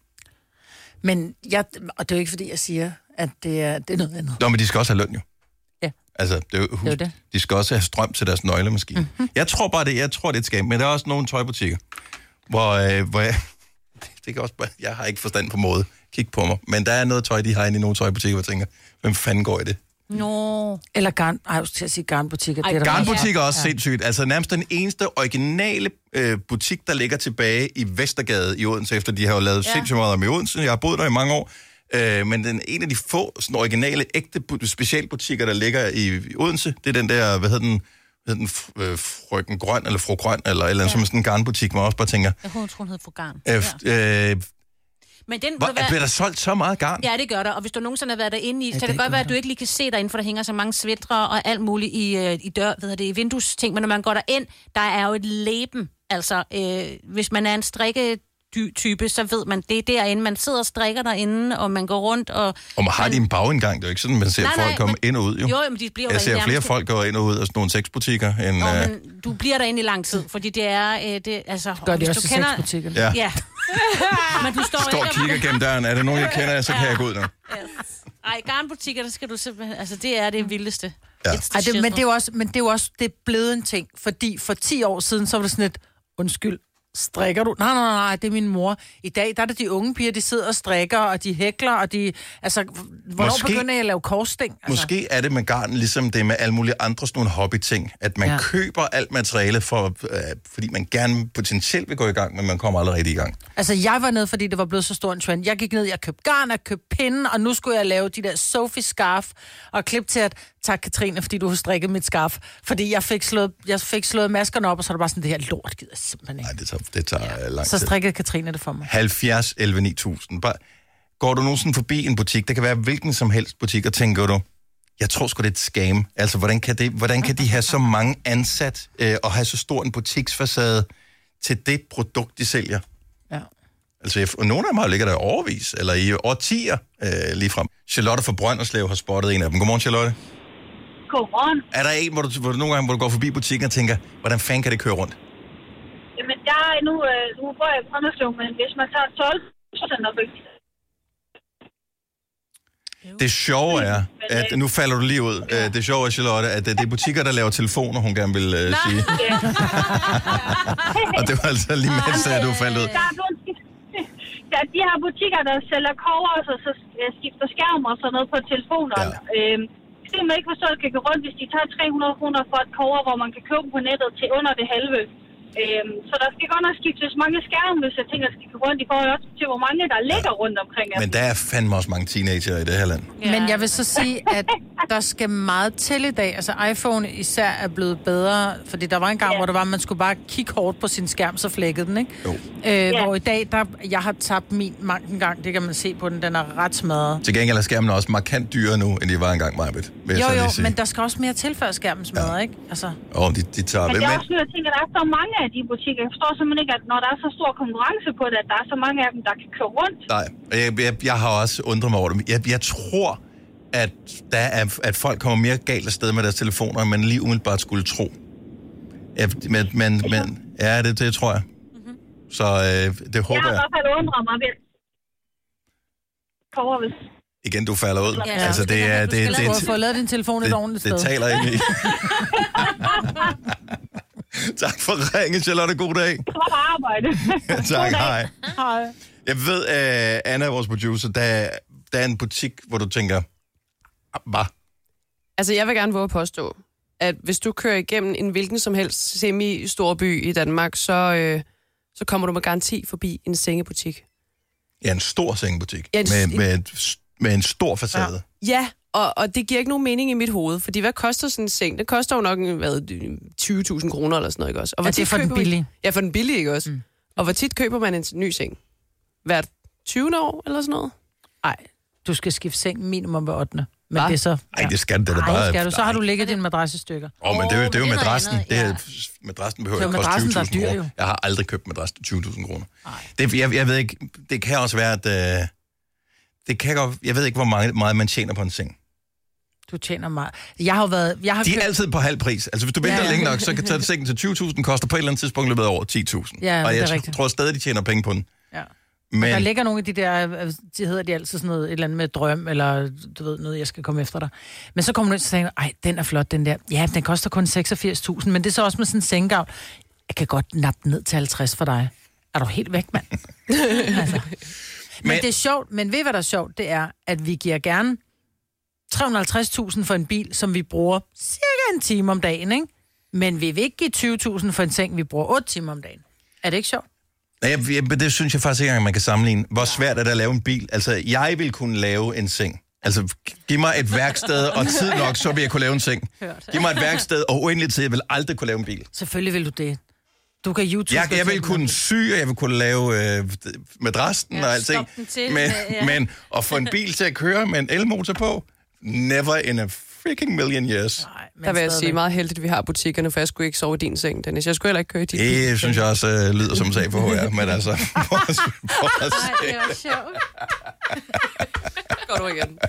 C: Men jeg, og det er jo ikke, fordi jeg siger, at det er, det er noget andet.
B: Nå, men de skal også have løn, jo.
C: Ja.
B: Altså, det er jo, husk, det er det. De skal også have strøm til deres nøglemaskine. Mm-hmm. Jeg tror bare det, jeg tror det er et skam, men der er også nogle tøjbutikker, hvor, øh, hvor jeg, det kan også bare, jeg har ikke forstand på måde, kig på mig, men der er noget tøj, de har inde i nogle tøjbutikker, hvor jeg tænker, hvem fanden går i det?
C: Nå. No. Eller garn, ej, jeg skal sige garnbutikker.
B: Ej, garnbutikker er også ja. sindssygt. Altså nærmest den eneste originale øh, butik, der ligger tilbage i Vestergade i Odense, efter de har jo lavet ja. sindssygt meget om i Odense. Jeg har boet der i mange år. Øh, men den en af de få sådan, originale, ægte specialbutikker, der ligger i, i Odense, det er den der, hvad hedder den, hvad hedder den øh, Frøken Grøn, eller Fru Grøn, eller eller andet, ja. som sådan en garnbutik, hvor jeg også bare tænker...
D: Jeg tror, hun hedder Fru Garn.
B: Øh,
D: ja.
B: øh,
D: Men den,
B: hvor, være... Bliver der solgt så meget garn?
D: Ja, det gør der. Og hvis du nogensinde har været derinde i,
C: ja,
D: så kan det godt være, at du ikke lige kan se derinde, for der hænger så mange svætre og alt muligt i, øh, i dør, hvad det, i vinduesting. Men når man går derind, der er jo et leben. Altså, øh, hvis man er en strikke type, så ved man, det er derinde. Man sidder og strikker derinde, og man går rundt og...
B: Og man har man... din bagindgang. Det er jo ikke sådan, man ser nej, folk nej, komme men... ind og ud, jo.
D: Jo, men de bliver
B: jeg ser flere nærmest... folk gå ind og ud af sådan nogle sexbutikker, end...
D: Nå,
B: øh...
D: men du bliver derinde i lang tid, fordi det er... Øh, det, altså,
C: gør de også
D: du
C: i kender... sexbutikkerne?
B: Ja.
D: ja. Men du står,
B: står og kigger gennem døren. Er det nogen, jeg kender, så kan ja. jeg gå ud nu. Yes.
D: Ej, garnbutikker, der skal du simpelthen... Altså, det er det vildeste.
B: Ja.
C: Ej, det, men det er jo også, men det er jo også det er blevet en ting, fordi for ti år siden, så var det sådan et, undskyld, strikker du? Nej, nej, nej, det er min mor. I dag, der er det de unge piger, de sidder og strikker, og de hækler, og de... Altså, hvornår måske, begynder jeg at lave korsting? Altså?
B: Måske er det med garn, ligesom det med alle mulige andre sådan nogle hobbyting, at man ja. køber alt materiale, for, øh, fordi man gerne potentielt vil gå i gang, men man kommer aldrig rigtig i gang.
C: Altså, jeg var nede, fordi det var blevet så stor en trend. Jeg gik ned, jeg købte garn, jeg købte pinde, og nu skulle jeg lave de der Sophie-scarf, og klip til at, tak Katrine, fordi du har strikket mit scarf. Fordi jeg fik slået, jeg fik slået maskerne op, og så er det bare sådan, det her lort gider jeg simpelthen ikke.
B: Nej, det tager, det tager ja. lang
C: tid. Så strikkede Katrine det for mig.
B: halvfjerds elleve ni tusind. Bare, går du nogensinde forbi en butik, der kan være hvilken som helst butik, og tænker du, jeg tror sgu, det er et scam. Altså, hvordan kan, det, hvordan kan de have så mange ansat, øh, og have så stor en butiksfacade til det produkt, de sælger?
C: Ja.
B: Altså, og nogle af dem har ligget der i overvis, eller i årtier øh, lige frem. Charlotte fra Brønderslev har spottet en af dem. Godmorgen, Charlotte.
E: Godmorgen.
B: Er der en, hvor du, hvor du nogle gange, hvor du går forbi butikken og tænker, hvordan fanden kan det køre rundt?
E: Jamen, jeg er nu, øh, nu bor jeg i Brønderslev, men hvis man tager tolv, så er der ikke.
B: Det sjove er, at nu falder du lige ud. Ja. Det sjove er, Charlotte, at det er butikker, der laver telefoner, hun gerne vil uh, sige. Og det var altså lige mens, at du faldt ud.
E: Ja, de her butikker, der sælger cover, og så skifter skærm og sådan noget på telefoner. Ja. Øhm,
N: simpelthen ikke forstå, at det kan gå rundt, hvis de tager tre hundrede kroner for et cover, hvor man kan købe på nettet til under det halve. Øhm, så der skal godt nok skiftes mange skærme, hvis jeg tænker, at det skal gå rundt i forhold til, hvor mange der ligger rundt omkring.
B: Men der er fandme også mange teenager i det her land.
C: Ja. Men jeg vil så sige, at der skal meget til i dag. Altså iPhone især er blevet bedre, fordi der var en gang, ja. hvor der var, man skulle bare kigge hårdt på sin skærm, så flækkede den, ikke?
B: Jo.
C: Øh, ja. Hvor i dag, der, jeg har tabt min mange gang, det kan man se på den, den er ret smadret.
B: Til gengæld er skærmen også markant dyrere nu, end de var engang, Maj-Brit.
C: Jo, jo, men der skal også mere til, før skærmen smadrer, ja. ikke? Altså.
B: Åh, oh, de, de tager
N: men
B: ved
N: det er
B: med.
N: også nødt til, at der er så mange af de butikker. Jeg forstår simpelthen ikke, at når der er så stor konkurrence på det, at der er så mange af dem, der kan køre rundt.
B: Nej, jeg, jeg, jeg har også undret mig over det. Jeg, jeg tror, at, der er, at folk kommer mere galt afsted med deres telefoner, end man lige umiddelbart skulle tro. Ja, men, men, men, ja det, det tror jeg. Mm-hmm. Så øh, det håber jeg.
N: Jeg har i hvert fald undret mig ved. Kommer hvis...
B: Igen, du falder ud.
C: Ja,
B: altså, det er... Det, det,
C: du har fået lavet din telefon et ordentligt sted.
B: Det taler ind i. Tak for ringen, Charlotte. God dag.
N: Det var bare arbejde.
B: Tak, hej.
C: Hej.
B: Jeg ved, uh, Anna, vores producer, der, der er en butik, hvor du tænker, hvad?
G: Altså, jeg vil gerne våge at påstå, at hvis du kører igennem en hvilken som helst semi-stor by i Danmark, så, øh, så kommer du med garanti forbi en sengebutik.
B: Ja, en stor sengebutik.
G: Ja, en,
B: med, med, med en stor facade.
G: Ja, ja og, og det giver ikke nogen mening i mit hoved, fordi hvad koster sådan en seng? Det koster jo nok hvad, tyve tusind kroner eller sådan noget, ikke også? Og
C: ja, det er for den billige.
G: Ja, for den billige, ikke også? Mm. Og hvor tit køber man en ny seng? Hvert tyvende år eller sådan noget?
C: Nej, du skal skifte seng minimum hver ottende Men
G: Hva?
C: det er så...
B: Nej, det skal det da bare...
C: Ej, skal du, så har du ligget din madras i stykker.
B: Åh, oh, men det er jo, det er jo madrassen.
C: Andet,
B: det er,
C: ja.
B: madrassen behøver ikke
C: koste
B: koste tyve tusind
C: dyr,
B: kroner. Jeg har aldrig købt madras til tyve tusind kroner. Det, jeg, jeg ved ikke, det kan også være, at... Uh, det kan godt, jeg ved ikke, hvor mange, meget man tjener på en seng.
C: Du tjener meget. Jeg har jo været... Jeg har
B: De er
C: købt...
B: altid på halv pris. Altså, hvis du venter ja, ja. længe nok, så kan tage sengen til tyve tusind, koster på et eller andet tidspunkt løbet over ti tusind.
C: Ja,
B: og jeg
C: det er
B: t- tror stadig, de tjener penge på den.
C: Ja.
B: Men...
C: Men der ligger nogle af de der, de hedder de altid sådan noget, et eller andet med drøm, eller du ved, noget, jeg skal komme efter dig. Men så kommer du ind og tænker, ej, den er flot, den der. Ja, den koster kun seksogfirs tusind, men det er så også med sådan en sengegavl. Jeg kan godt nappe den ned til halvtreds for dig. Er du helt væk, mand? altså. Men, men det er sjovt, men ved hvad der er sjovt, det er, at vi giver gerne tre hundrede og halvtreds tusind for en bil, som vi bruger cirka en time om dagen, ikke? Men vi vil ikke give tyve tusind for en seng, vi bruger otte timer om dagen. Er det ikke sjovt?
B: Nej, jeg, jeg, det synes jeg faktisk ikke engang, man kan sammenligne. Hvor svært er det at lave en bil? Altså, jeg vil kunne lave en seng. Altså, giv mig et værksted og tid nok, så vil jeg kunne lave en seng. Giv mig et værksted og uendelig tid, jeg vil aldrig kunne lave en bil.
C: Selvfølgelig vil du det. Du kan YouTube...
B: Jeg, jeg vil kunne sy, og jeg vil kunne lave øh, madrassen ja, og alting. Men, ja. men at få en bil til at køre med en elmotor på, never in a freaking million years.
G: Nej, der vil jeg sige meget heldigt, at vi har butikkerne, for jeg skulle ikke sove i din seng, Dennis. Jeg skulle heller ikke køre i din
B: Det
G: bil.
B: synes jeg også uh, lyder som en sag for H R, men altså...
D: Nej, det var sjovt.
G: Går du igen.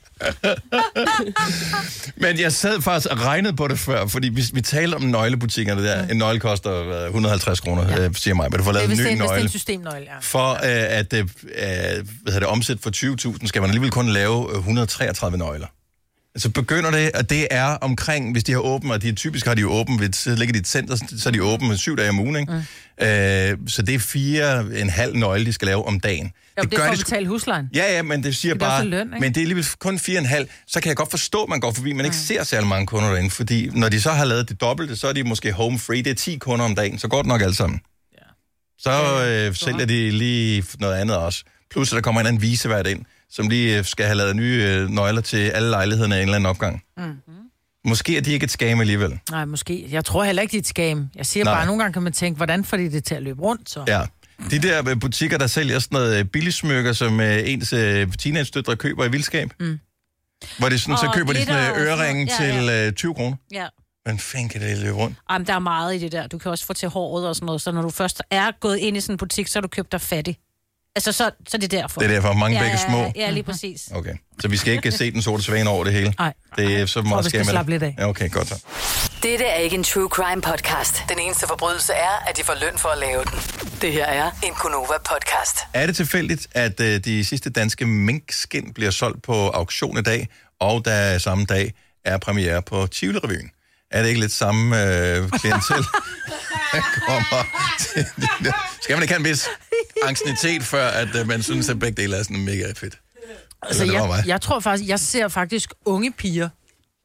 B: Men jeg sad faktisk og regnede på det før, fordi vi, vi talte om nøglebutikkerne der. En nøgle koster et hundrede og halvtreds kroner, ja. øh, siger mig, men du får lavet en ny
C: en,
B: nøgle.
C: Det er en systemnøgle, ja.
B: For øh, at øh, hvad hedder det, omsætte for tyve tusind, skal man alligevel kun lave et hundrede og treogtredive nøgler. Så begynder det, og det er omkring, hvis de har åbent, og de typisk har de jo åbent, ved, så ligger de i et center, så er de åbent syv dage om ugen, ikke? Mm. Øh, så det er fire en halv nøgle, de skal lave om dagen.
C: Jo, det, det
B: gør
C: er for
B: de
C: at betale huslejen.
B: Ja, ja, men det siger
C: det er
B: bare...
C: løn,
B: men det er alligevel kun fire en halv, så kan jeg godt forstå, at man går forbi, men ikke ser særlig mange kunder derinde, fordi når de så har lavet det dobbelte, så er de måske home free, det er ti kunder om dagen, så går det nok alle sammen. Ja. Så øh, sælger de lige noget andet også. Plus, at der kommer en anden visevært ind, som lige skal have lavet nye øh, nøgler til alle lejlighederne i en eller anden opgang. Mm. Måske er de ikke et scam alligevel.
C: Nej, måske. Jeg tror heller ikke, det er et scam. Jeg siger Nej. bare, at nogle gange kan man tænke, hvordan får de det til at løbe rundt, så...
B: Ja. De der butikker, der sælger sådan noget billigsmykker, som ens teenage-døtre køber i vildskab. Mm. Hvor det sådan, oh, så køber de sådan en ørering ja, ja. til tyve kroner.
D: Ja.
B: Men fanden kan det løbe rundt?
D: Jamen, der er meget i det der. Du kan også få til håret og sådan noget. Så når du først er gået ind i sådan en butik, så har du købt dig fattig. Altså, så, så er det derfor.
B: Det er derfor. Mange
D: ja,
B: begge små.
D: Ja, lige præcis.
B: Okay. Så vi skal ikke se den sorte svane over det hele?
C: Nej.
B: Det er så meget
C: skam. Vi skal slappe lidt af.
B: Ja, okay, godt så.
H: Dette er ikke en true crime podcast. Den eneste forbrydelse er, at de får løn for at lave den. Det her er en Gonova podcast.
B: Er det tilfældigt, at uh, de sidste danske minkskind bliver solgt på auktion i dag, og der samme dag er premiere på Tivoli-revyen? Er det ikke lidt samme øh, klientel, der kommer til de der? Skal man ikke have en vis anciennitet, før at øh, man synes, at begge dele er sådan mega fedt?
C: Altså, jeg, jeg tror faktisk, jeg ser faktisk unge piger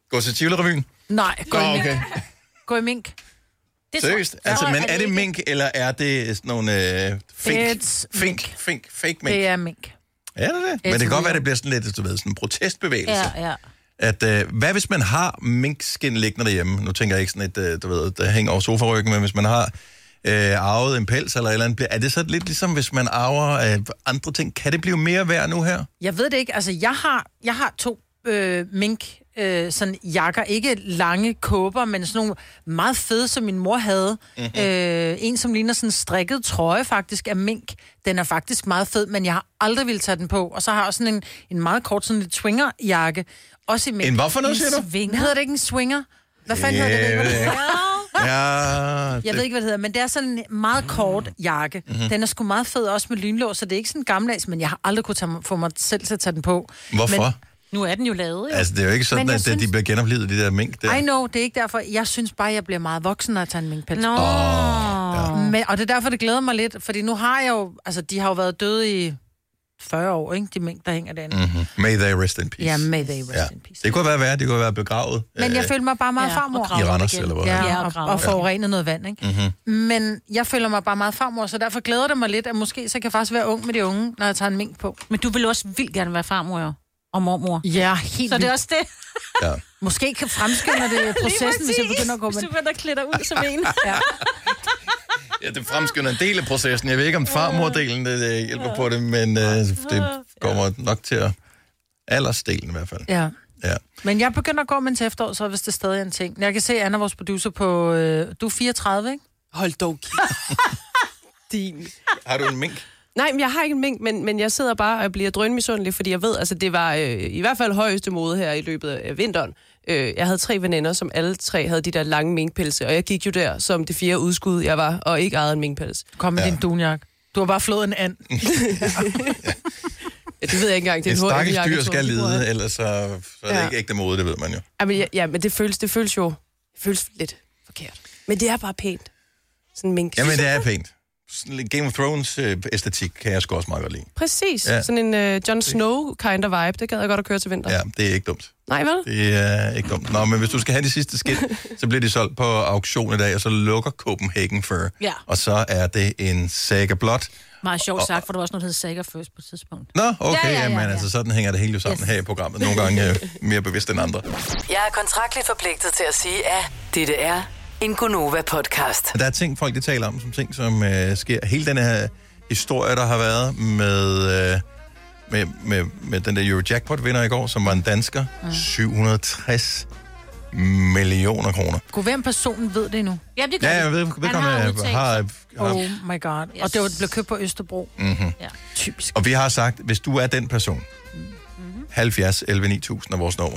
B: Gå til Tivoli-revyen?
C: Nej, gå
B: Nå,
C: i mink.
B: okay.
C: Gå i mink.
D: Det
B: Seriøst?
C: Ja.
B: Altså, men
C: Er
B: er
C: det
B: det mink, eller er det sådan nogle øh, fake,
C: It's
B: fake, fake, fake mink?
C: Det er mink.
B: Er det det? Men det kan godt være, det bliver sådan lidt, du ved, sådan en protestbevægelse.
D: Ja, ja.
B: At, øh, hvad hvis man har minkskin liggende derhjemme? Nu tænker jeg ikke sådan et, øh, du ved, der hænger over sofaryggen, men hvis man har øh, arvet en pels eller et eller andet, er det så lidt ligesom, hvis man arver øh, andre ting? Kan det blive mere værd nu her?
C: Jeg ved det ikke. Altså, jeg har, jeg har to øh, mink øh, sådan jakker. Ikke lange kåber, men sådan nogle meget fede, som min mor havde. Mm-hmm. Øh, en, som ligner sådan en strikket trøje faktisk af mink. Den er faktisk meget fed, men jeg har aldrig ville tage den på. Og så har jeg også sådan en, en meget kort sådan lidt swinger-jakke. Også i mink.
B: En hvad for noget, siger du?
C: Swinger. Hedder det ikke en swinger? Hvad fanden
B: Yeah,
C: hedder det?
B: det Ja,
C: Jeg
B: det-
C: ved ikke, hvad det hedder, men det er sådan en meget kort jakke.
B: Mhm.
C: Mm-hmm. Den er sgu meget fed, også med lynlås, så det er ikke sådan gammeldags, men jeg har aldrig kunne tage, få mig selv til at tage den på.
B: Hvorfor?
C: Men,
D: nu er den jo lavet, jo.
B: Altså, det er jo ikke sådan,
C: Men jeg
B: at synes...
C: synes-
B: de bliver genoplevet, de der mink der.
C: I know, det er ikke derfor. Jeg synes bare, jeg bliver meget voksen, når jeg tager en minkpels.
D: Nå.
C: Oh, ja. Men, og det er derfor, det glæder mig lidt, fordi nu har jeg jo, altså de har jo været døde i fyrre år, ikke? De mink, der hænger derinde. Mm.
B: Mm-hmm. May they rest in peace.
C: Ja, may they rest
B: Ja.
C: in peace.
B: Det kunne være værd, det kunne være begravet.
C: Men jeg
B: øh,
C: føler mig bare meget
D: Ja,
C: farmor.
D: og gravet
B: I Randers,
D: igen.
B: eller hvor?
C: Ja,
D: Ja, og
C: og,
D: gravet.
C: og forurenet noget vand, ikke?
B: Mm-hmm.
C: Men jeg føler mig bare meget farmor, så derfor glæder det mig lidt, at måske så kan jeg faktisk være ung med de unge, når jeg tager en mink på.
D: Men du vil også vildt gerne være farmor, jo. Og mormor.
C: Ja, helt
D: Så det er
C: vildt.
D: også det.
B: Ja.
C: Måske kan fremskynde det processen, hvis jeg begynder at gå
D: Hvis
C: med.
D: du begynder at klæde dig ud som en.
C: Ja.
B: Ja, det fremskynder en del af processen. Jeg ved ikke, om farmordelen det, det hjælper på det, men øh, det kommer nok til at... Aldersdelen i hvert fald.
C: Ja.
B: Ja.
C: Men jeg begynder at gå med til efterår, så hvis det stadig er en ting. Jeg kan se, Anna, vores producer, på... Øh, du er fireogtredive, ikke?
G: Hold dog din.
B: Har du en mink?
G: Nej, men jeg har ikke en mink, men, men jeg sidder bare og bliver drønmisundelig, fordi jeg ved, altså det var øh, i hvert fald højeste mode her i løbet af vinteren. Øh, jeg havde tre veninder, som alle tre havde de der lange minkpelse, og jeg gik jo der som det fjerde udskud, jeg var, og ikke ejede en minkpels.
C: Kom med ja. din dunjak. Du har bare flået en and.
G: Ja, det ved jeg ikke engang. Det
B: Et
G: er en
B: stakkels
G: H&M-jakke,
B: dyr skal
G: tror jeg.
B: lide, ellers så, så er det
G: Ja.
B: ikke ægte mode, det ved man jo.
G: Ja, men, ja, ja, men det føles, det føles jo det føles lidt forkert. Men det er bare pænt. Sådan en mink.
B: Jamen, det er pænt. Sådan lidt Game of Thrones-æstetik kan jeg sgu også meget godt lide.
G: Præcis.
B: Ja.
G: Ja. Sådan en uh, Jon Snow kind of vibe. Det gad jeg godt at køre til vinter.
B: Ja, det er ikke dumt.
G: Nej, vel?
B: Det er ikke dumt. Nå, men hvis du skal have de sidste skidt, så bliver de solgt på auktion i dag, og så lukker Copenhagen Fur.
D: Ja.
B: Og så er det en Saga Blot.
D: Meget sjovt sagt, for der var også noget, der hed Saga First på et tidspunkt.
B: Nå, okay,
D: Ja, ja, ja,
B: jamen
D: ja.
B: altså sådan hænger det hele jo sammen
D: Yes.
B: her i programmet. Nogle gange er mere bevidst end andre.
H: Jeg er kontraktligt forpligtet til at sige, at dette er en Gonova-podcast.
B: Der er ting, folk de taler om, som ting, som øh, sker. Hele den her historie, der har været med, øh, med, med, med den der Eurojackpot-vinder i går, som var en dansker. Mm. syv hundrede og tres millioner kroner.
C: Kunne hvem personen ved det nu?
D: Ja, det gør
B: Ja,
D: det.
B: jeg ved,
D: Han
B: vedkommende
D: har
B: har,
D: udtalt
B: har,
D: sig.
B: har
C: Oh my god. Yes. Og det var, blev købt på Østerbro.
B: mm-hmm.
D: Ja.
C: Typisk.
B: Og vi har sagt, hvis du er den person, mm-hmm. halvfjerds elleve ni tusind er vores nummer.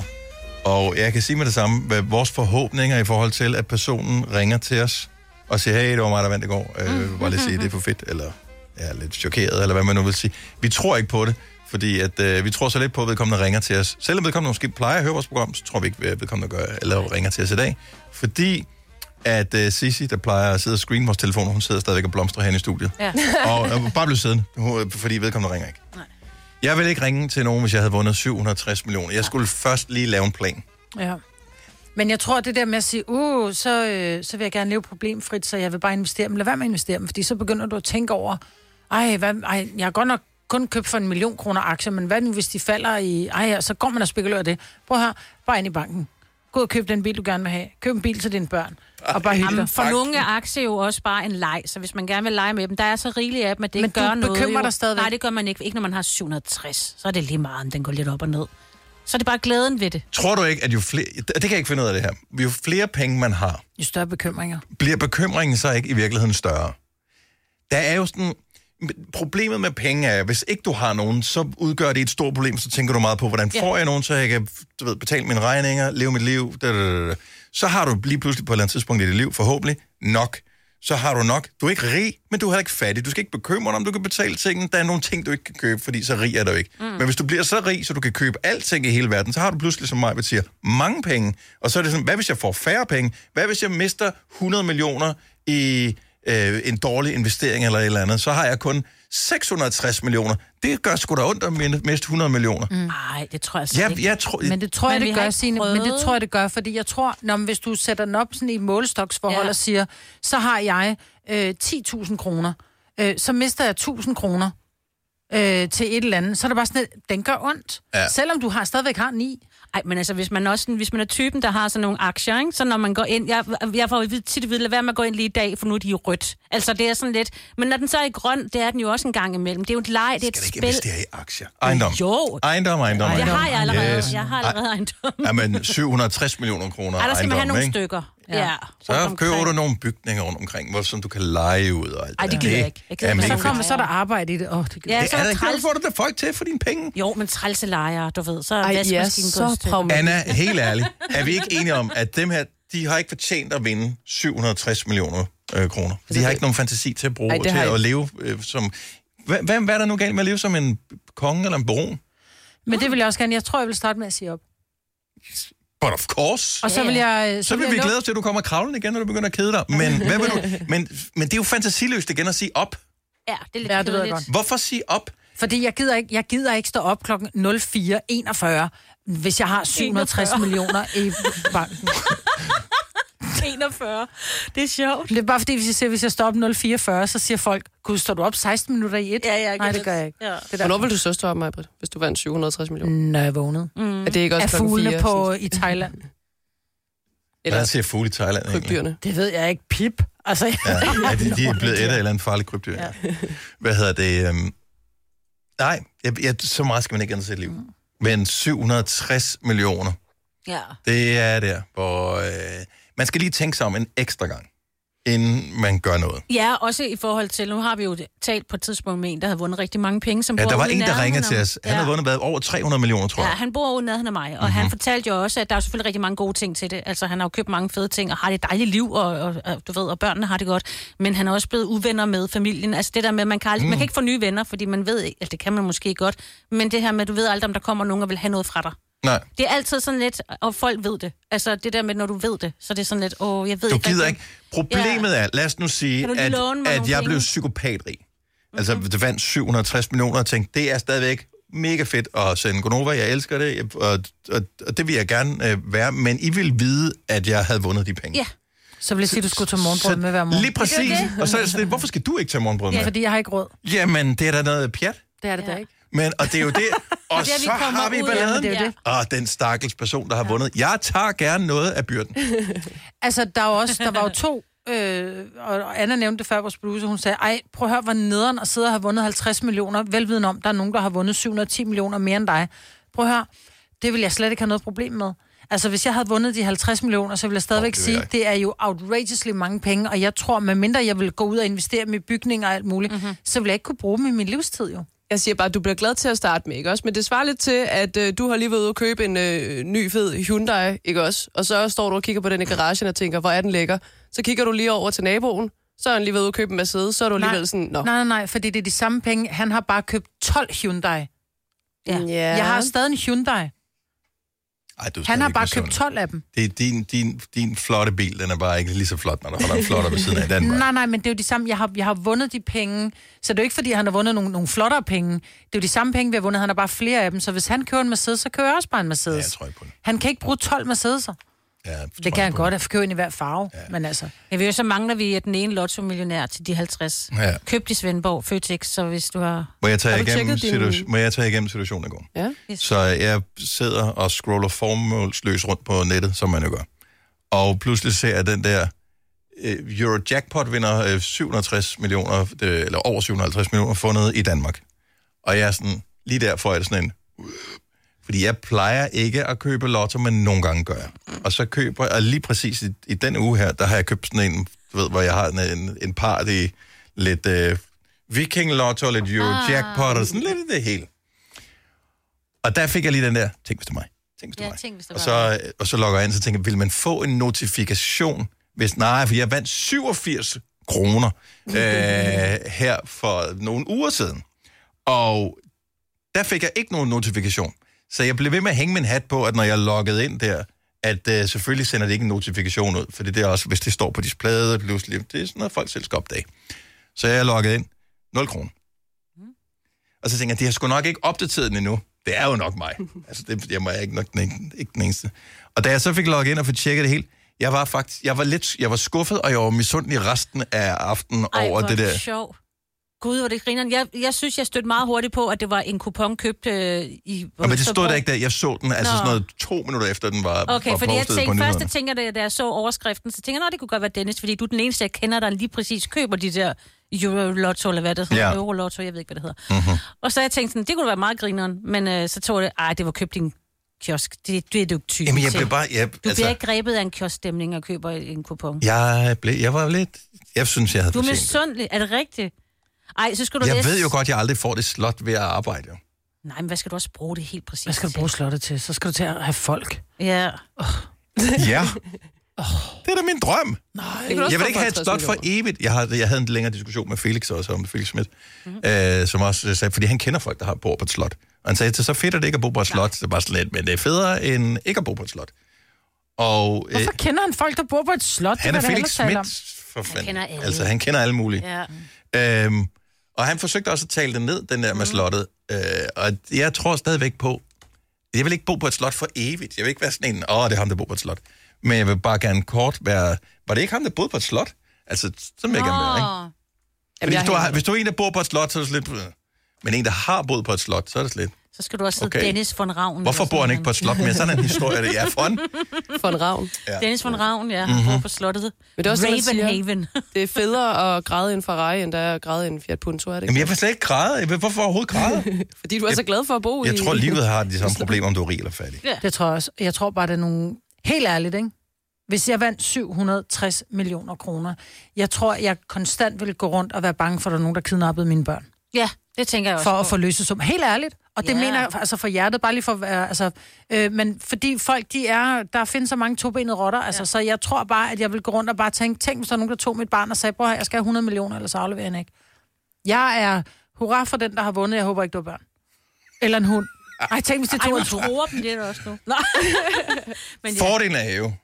B: Og jeg kan sige med det samme, hvad vores forhåbninger i forhold til, at personen ringer til os og siger, hey, det var mig, der vandt i går. Øh, mm-hmm. Bare lige sige, det er for fedt, eller jeg er lidt chokeret, eller hvad man nu vil sige. Vi tror ikke på det, fordi at, øh, vi tror så lidt på, at vedkommende ringer til os. Selvom vedkommende måske plejer at høre vores program, så tror vi ikke, at vedkommende gør, eller ringer til os i dag. Fordi at uh, Sissi, der plejer at sidde og screene vores telefoner, hun sidder stadigvæk og blomstrer hen i studiet.
D: Ja.
B: Og øh, bare blive siddende, hun- fordi vedkommende ringer ikke.
D: Nej.
B: Jeg vil ikke ringe til nogen, hvis jeg havde vundet syv hundrede og tres millioner. Jeg skulle først lige lave en plan.
C: Ja. Men jeg tror, det der med at sige, uh, så, øh, så vil jeg gerne leve problemfrit, så jeg vil bare investere dem. Lad være med at investere dem, fordi så begynder du at tænke over, ej, hvad, ej jeg har godt nok kun købt for en million kroner aktier, men hvad nu, hvis de falder i, ej, så går man og spekulerer det. Prøv her, bare ind i banken. Gå ud og køb den bil, du gerne vil have. Køb en bil til dine børn. Og bare hygge
D: Jamen,
C: dig.
D: for nogle er aktier jo også bare en leg, så hvis man gerne vil lege med dem, der er så rigeligt af dem, at det
C: Men
D: ikke
C: du
D: gør noget.
C: bekymrer
D: jo.
C: dig stadigvæk.
D: Nej, det gør man ikke. Ikke når man har syv hundrede og tres. Så er det lige meget, om den går lidt op og ned. Så er det bare glæden ved det.
B: Tror du ikke, at jo flere... Det kan jeg ikke finde ud af det her. Jo flere penge man har,
C: Jo større bekymringer.
B: bliver bekymringen så ikke i virkeligheden større? Der er jo sådan... Problemet med penge er, hvis ikke du har nogen, så udgør det et stort problem, så tænker du meget på, hvordan får jeg nogen, så jeg kan du ved, betale mine regninger, leve mit liv. Da, da, da, da. Så har du lige pludselig på et eller andet tidspunkt i dit liv, forhåbentlig, nok. Så har du nok. Du er ikke rig, men du er heller ikke fattig. Du skal ikke bekymre dig, om du kan betale tingene. Der er nogle ting, du ikke kan købe, fordi så rig er du ikke. Mm. Men hvis du bliver så rig, så du kan købe alting i hele verden, så har du pludselig, som mig vil sige, mange penge. Og så er det sådan, hvad hvis jeg får færre penge? Hvad hvis jeg mister hundrede millioner i øh, en dårlig investering eller et eller andet, så har jeg kun seks hundrede og tres millioner. Det gør sgu da ondt at miste hundrede millioner.
D: Nej, mm. det tror jeg så
B: ja,
D: ikke.
B: Jeg tror,
C: men det tror jeg,
D: men
C: det gør, Signe. Men det tror jeg, det gør, fordi jeg tror, når, hvis du sætter den op sådan i et målestoksforhold ja. og siger, så har jeg øh, ti tusind kroner, øh, så mister jeg tusind kroner øh, til et eller andet, så er det bare sådan, at den gør ondt. Ja. Selvom du har stadigvæk har ni.
D: Ej, men altså, hvis man også, hvis man er typen, der har sådan nogle aktier, ikke? Så når man går ind, jeg, jeg får tit at vide, lad være med at gå ind lige i dag, for nu er de jo rødt. Altså, det er sådan lidt, men når den så er i grøn, det er den jo også en gang imellem. Det er jo et leg, det er et spil.
B: Skal ikke investere i aktier? Ejendom.
D: Jo.
B: Ejendom, ejendom,
D: Det
B: ejendom.
D: har jeg allerede.
B: Yes.
D: Jeg har allerede ejendom.
B: Jamen, syv hundrede og tres millioner kroner
D: Ej, der skal
B: ejendom,
D: man have nogle
B: ikke?
D: stykker. Ja. ja.
B: Så køber du nogle bygninger rundt omkring, hvor, som du kan lege ud og alt.
D: Ej, det gider jeg ikke. Jeg gider,
C: så kommer så er der arbejde i det. Oh, det
D: ja,
B: det
D: så
B: er
D: der
B: da
D: træls...
B: ikke, får du da folk til for dine penge.
D: Jo, men trælse lejere, du ved. Så er
G: Ej, ja, så pragmatisk.
B: Anna, helt ærligt, er vi ikke enige om, at dem her, de har ikke fortjent at vinde syv hundrede og tres millioner øh, kroner? De har ikke nogen fantasi til at bruge, Ej, til at leve øh, som... Hvad, hvad er der nu galt med at leve som en konge eller en baron?
C: Men det vil jeg også gerne. Jeg tror, jeg vil starte med at sige op.
B: But of course.
C: Og så vil jeg...
B: Så, så vil vi glæde os til, at du kommer kravlen igen, når du begynder at kede dig. Men, hvad vil du? Men, men det er jo fantasiløst igen at sige op.
D: Ja, det er lidt
C: ja, det ved jeg godt.
B: Hvorfor sige op?
C: Fordi jeg gider ikke, jeg gider ikke stå op klokken nul fire enogfyrre, hvis jeg har syv hundrede og tres millioner i banken.
D: enogfyrre. Det er sjovt.
C: Det er bare fordi, hvis jeg, siger, hvis jeg står op nul fire fyrre, så siger folk, gud, står du op seksten minutter i et?
D: Ja, ja,
C: Nej, det gør jeg ikke.
D: Ja.
C: Det
G: Hvornår vil du så stå op, Maj-Britt, hvis du vandt syv hundrede og tres millioner?
C: Når jeg vågnede.
G: Mm. Er det ikke også
C: af
G: klokken
C: fuglene
G: fire,
C: på, i Thailand.
B: Eller hvad siger fugle i Thailand egentlig?
C: Det ved jeg ikke. Pip. Altså,
B: ja, er de, de er blevet et eller andet farligt krybdyr. Ja. Hvad hedder det? Um... Nej, jeg, jeg, så meget skal man ikke ændre sit liv. Mm. Men syv hundrede og tres millioner,
D: ja.
B: Det er der, hvor øh, man skal lige tænke sig om en ekstra gang, inden man gør noget.
D: Ja, også i forhold til, nu har vi jo talt på et tidspunkt med en, der havde vundet rigtig mange penge, som
B: ja,
D: bor
B: der var
D: ude
B: en, der ringede til os. Han
D: ja.
B: havde vundet hvad, over tre hundrede millioner, tror jeg.
D: Ja, han bor ude nærheden af mig, og mm-hmm. han fortalte jo også, at der er selvfølgelig rigtig mange gode ting til det. Altså, han har jo købt mange fede ting, og har det dejligt liv, og, og, og du ved, og børnene har det godt. Men han er også blevet uvenner med familien. Altså, det der med, at man kan, aldrig, mm. man kan ikke få nye venner, fordi man ved ikke, altså, det kan man måske godt, men det her med, at du ved aldrig, om der kommer nogen og vil have noget fra dig.
B: Nej.
D: Det er altid sådan lidt, og folk ved det. Altså, det der med, når du ved det, så det er sådan lidt, åh, jeg ved
B: du
D: ikke...
B: Du gider ikke. Problemet ja. er, lad os nu sige, at, at jeg blev psykopatrig. Mm-hmm. Altså, det vandt syv hundrede og tres millioner, og tænkte, det er stadigvæk mega fedt at sende Gonova. Jeg elsker det, og, og, og det vil jeg gerne øh, være. Men I vil vide, at jeg havde vundet de penge.
C: Ja. Så vil jeg sige, at du skulle tage morgenbrød med hver morgen.
B: Lige præcis. Og så er det sådan, hvorfor skal du ikke tage morgenbrød med?
C: Ja, fordi jeg har ikke råd.
B: Jamen, det er da noget pjat.
C: Det er det ja. da ikke.
B: Men, og det er jo det, og
D: det er,
B: så har vi balladen.
C: Ja, det
B: og den stakkels person, der har vundet. Jeg tager gerne noget af byrden.
C: Altså, der, er også, der var jo to, øh, og Anna nævnte det før, vores producer, hun sagde, ej, prøv at høre, hvor nederen at sidde og have vundet halvtreds millioner, velviden om, der er nogen, der har vundet syv hundrede og ti millioner mere end dig. Prøv at høre, det vil jeg slet ikke have noget problem med. Altså, hvis jeg havde vundet de halvtreds millioner, så vil jeg stadigvæk oh, sige, at det er jo outrageously mange penge, og jeg tror, medmindre jeg vil gå ud og investere med bygninger og alt muligt, mm-hmm. så vil jeg ikke kunne bruge dem i min livstid, jo.
G: Jeg siger bare, at du bliver glad til at starte med, ikke også? Men det svarer lidt til, at øh, du har lige været ude og købe en øh, ny fed Hyundai, ikke også? Og så står du og kigger på den i garagen og tænker, hvor er den lækker? Så kigger du lige over til naboen, så har han lige været ude og købe en Mercedes, så er du
C: nej,
G: alligevel sådan, nå.
C: Nej, nej, nej, fordi det er de samme penge. Han har bare købt tolv Hyundai.
G: Ja. ja.
C: Jeg har stadig en Hyundai.
B: Ej, du
C: han har bare købt tolv af dem.
B: Det er din, din, din flotte bil, den er bare ikke lige så flot, når der holder en flotter ved siden af den.
C: Nej, nej, men det er jo de samme. Jeg har, jeg har vundet de penge, så det er jo ikke, fordi han har vundet nogle, nogle flottere penge. Det er jo de samme penge, vi har vundet. Han har bare flere af dem, så hvis han kører en Mercedes, så kører jeg også bare en Mercedes.
B: Ja, jeg tror ikke på det.
C: Han kan ikke bruge tolv Mercedes'er.
B: Ja,
C: det kan han godt, at købe en i hver farve, ja. Men altså...
D: Jeg ved jo, så mangler vi den ene lotto-millionær til de halvtreds.
B: Ja.
D: Køb i Svendborg, Føtex, så hvis du har...
B: Må jeg tage,
D: har
B: igennem,
D: din...
B: situa- må jeg tage igennem situationen i går?
G: Ja.
D: Yes.
B: Så jeg sidder og scroller formålsløs rundt på nettet, som man jo gør. Og pludselig ser jeg den der uh, Eurojackpot-vinder uh, syv hundrede og tres millioner, uh, eller over syv hundrede og halvtreds millioner, fundet i Danmark. Og jeg er sådan, lige der får jeg det sådan en... Fordi jeg plejer ikke at købe lotto, men nogle gange gør jeg. Og så køber jeg lige præcis i, i den uge her, der har jeg købt sådan en, du ved, hvor jeg har en, en party, lidt øh, Viking Lotto, lidt Eurojackpot, og sådan lidt det hele. Og der fik jeg lige den der, tænk hvis det er mig. Tænk hvis det er
D: ja,
B: mig.
D: tænk, hvis det
B: og, så, og så logger jeg ind, så tænker jeg, vil man få en notifikation, hvis nej, for jeg vandt syvogfirs kroner øh, her for nogle uger siden. Og der fik jeg ikke nogen notifikation. Så jeg blev ved med at hænge min hat på, at når jeg loggede ind der, at øh, selvfølgelig sender det ikke en notifikation ud, for det er også, hvis det står på displayet, pludselig, det er sådan noget, folk selv skal opdage. Så jeg er logget ind. nul kroner. Mm. Og så tænker jeg, de har sgu nok ikke opdateret den endnu. Det er jo nok mig. Altså, det jeg må jeg ikke nok den, ikke den eneste. Og da jeg så fik logget ind og fik tjekket det helt, jeg var faktisk, jeg var lidt, jeg var skuffet, og jeg var misundelig resten af aftenen
D: Ej,
B: over det der.
D: Ej, sjov. Gud, hvor det griner. Jeg, jeg synes, jeg stødte meget hurtigt på, at det var en kupon købt øh, i...
B: Ja, men det stod der ikke der. Jeg så den, altså Nå. sådan noget to minutter efter, den var
D: Okay,
B: var
D: fordi jeg tænkte, først jeg
B: tænker,
D: tænker, da jeg så overskriften, så tænker jeg, det kunne godt være Dennis, fordi du er den eneste, jeg kender, der lige præcis køber de der Euro-lotto, eller hvad det hedder, ja. Euro-lotto, jeg ved ikke, hvad det hedder. Mm-hmm. Og så jeg tænkte sådan, det kunne være meget grineren, men øh, så tog det, ej, det var købt i en kiosk. Det, det er du ikke typen
B: Jamen, jeg
D: til.
B: blev bare... Jeg,
D: du
B: altså,
D: bliver ikke grebet af en kioskstemning og køber en kupon.
B: Jeg, blev, jeg var lidt... Jeg synes, jeg havde
D: Du er
B: fortjent
D: misundelig. Er det rigtigt? Ej, så skal du
B: Jeg
D: læse...
B: ved jo godt, at jeg aldrig får det slot ved at arbejde. Jo.
D: Nej, men hvad skal du også bruge det helt præcis
C: Hvad skal du bruge slottet til? Så skal du til at have folk.
D: Ja.
C: Oh.
B: Ja. Oh. Det er da min drøm.
C: Nej.
B: Jeg vil ikke have et slot for evigt. Jeg, har, jeg havde en længere diskussion med Felix også om Felix Schmidt, mm-hmm. øh, som også sagde, fordi han kender folk, der har bor på et slot. Og han sagde, det er så fedt, at det ikke er bo på et slot. Det er bare slet, men det er federe end ikke at bo på et slot. Og,
C: Hvorfor øh, kender han folk, der bor på et slot?
B: Han er Felix Schmidt, for fanden. Han kender alle. Altså, han kender alle mulige. Ja. Øhm, og han forsøgte også at tale det ned, den der med slottet. Øh, og jeg tror stadigvæk på, jeg vil ikke bo på et slot for evigt. Jeg vil ikke være sådan en, åh, det er ham, der bor på et slot. Men jeg vil bare gerne kort være, var det ikke ham, der boede på et slot? Altså, så vil jeg gerne være, ikke? Fordi hvis, du har, hvis du er en, der bor på et slot, så er det lidt... Men en, der har boet på et slot, så er det lidt...
D: Så skal du også sidde okay. Dennis von Ravn.
B: Hvorfor bor han ikke på et slot mere? Sådan en historie, det er von.
G: Von Ravn.
D: Ja. Dennis von Ravn, ja.
B: Mm-hmm.
D: Bor på slottet.
G: Men det er også
D: Ravenhaven.
G: Det er federe at græde en Ferrari, end der at græde en Fiat Punto, er det ikke?
B: Jamen, jeg vil slet ikke græde. Jeg vil, hvorfor overhovedet græde?
G: Fordi du er jeg, så glad for at bo
B: jeg
G: i...
B: Jeg tror, livet har de samme problemer, om du er rig eller fattig.
C: Ja. Det tror jeg også. Jeg tror bare, det er nogle... Helt ærligt, ikke? Hvis jeg vandt syv hundrede og tres millioner kroner, jeg tror, jeg konstant ville gå rundt og være bange for, at der er nogen, der kidnappede mine børn.
D: Ja, det tænker jeg også
C: For
D: på.
C: at få løsesum. Helt ærligt. Og det
D: Ja.
C: mener jeg altså for hjertet, bare lige for at være... Altså, øh, men fordi folk, de er... Der findes så mange tobenede rotter, altså, ja. Så jeg tror bare, at jeg vil gå rundt og bare tænke, tænk, hvis der er nogen, der tog mit barn og sagde, bror, jeg skal have hundrede millioner, ellers afleverer jeg ikke. Jeg er hurra for den, der har vundet. Jeg håber ikke, du har børn. Eller en hund. Ej, tænk, hvis det tog en tur.
D: Ej, nu tror dem det også nu. Nej.
B: Men ja. Fordelen er jo,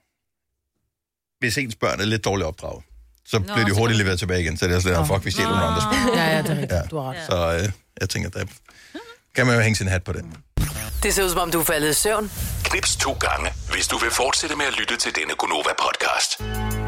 B: hvis ens børn er lidt dårligt opdraget, så Nå, bliver de hurtigt leveret tilbage igen, så det er slet, fuck, vi stjæler nogle andres børn.
C: Ja, ja, det er rigtigt. Ja. Du har ret.
B: Så øh, jeg tænker, der kan man jo hænge sin hat på den.
H: Det ser ud som om, du er faldet i søvn.
A: Knips to gange, hvis du vil fortsætte med at lytte til denne Gonova-podcast.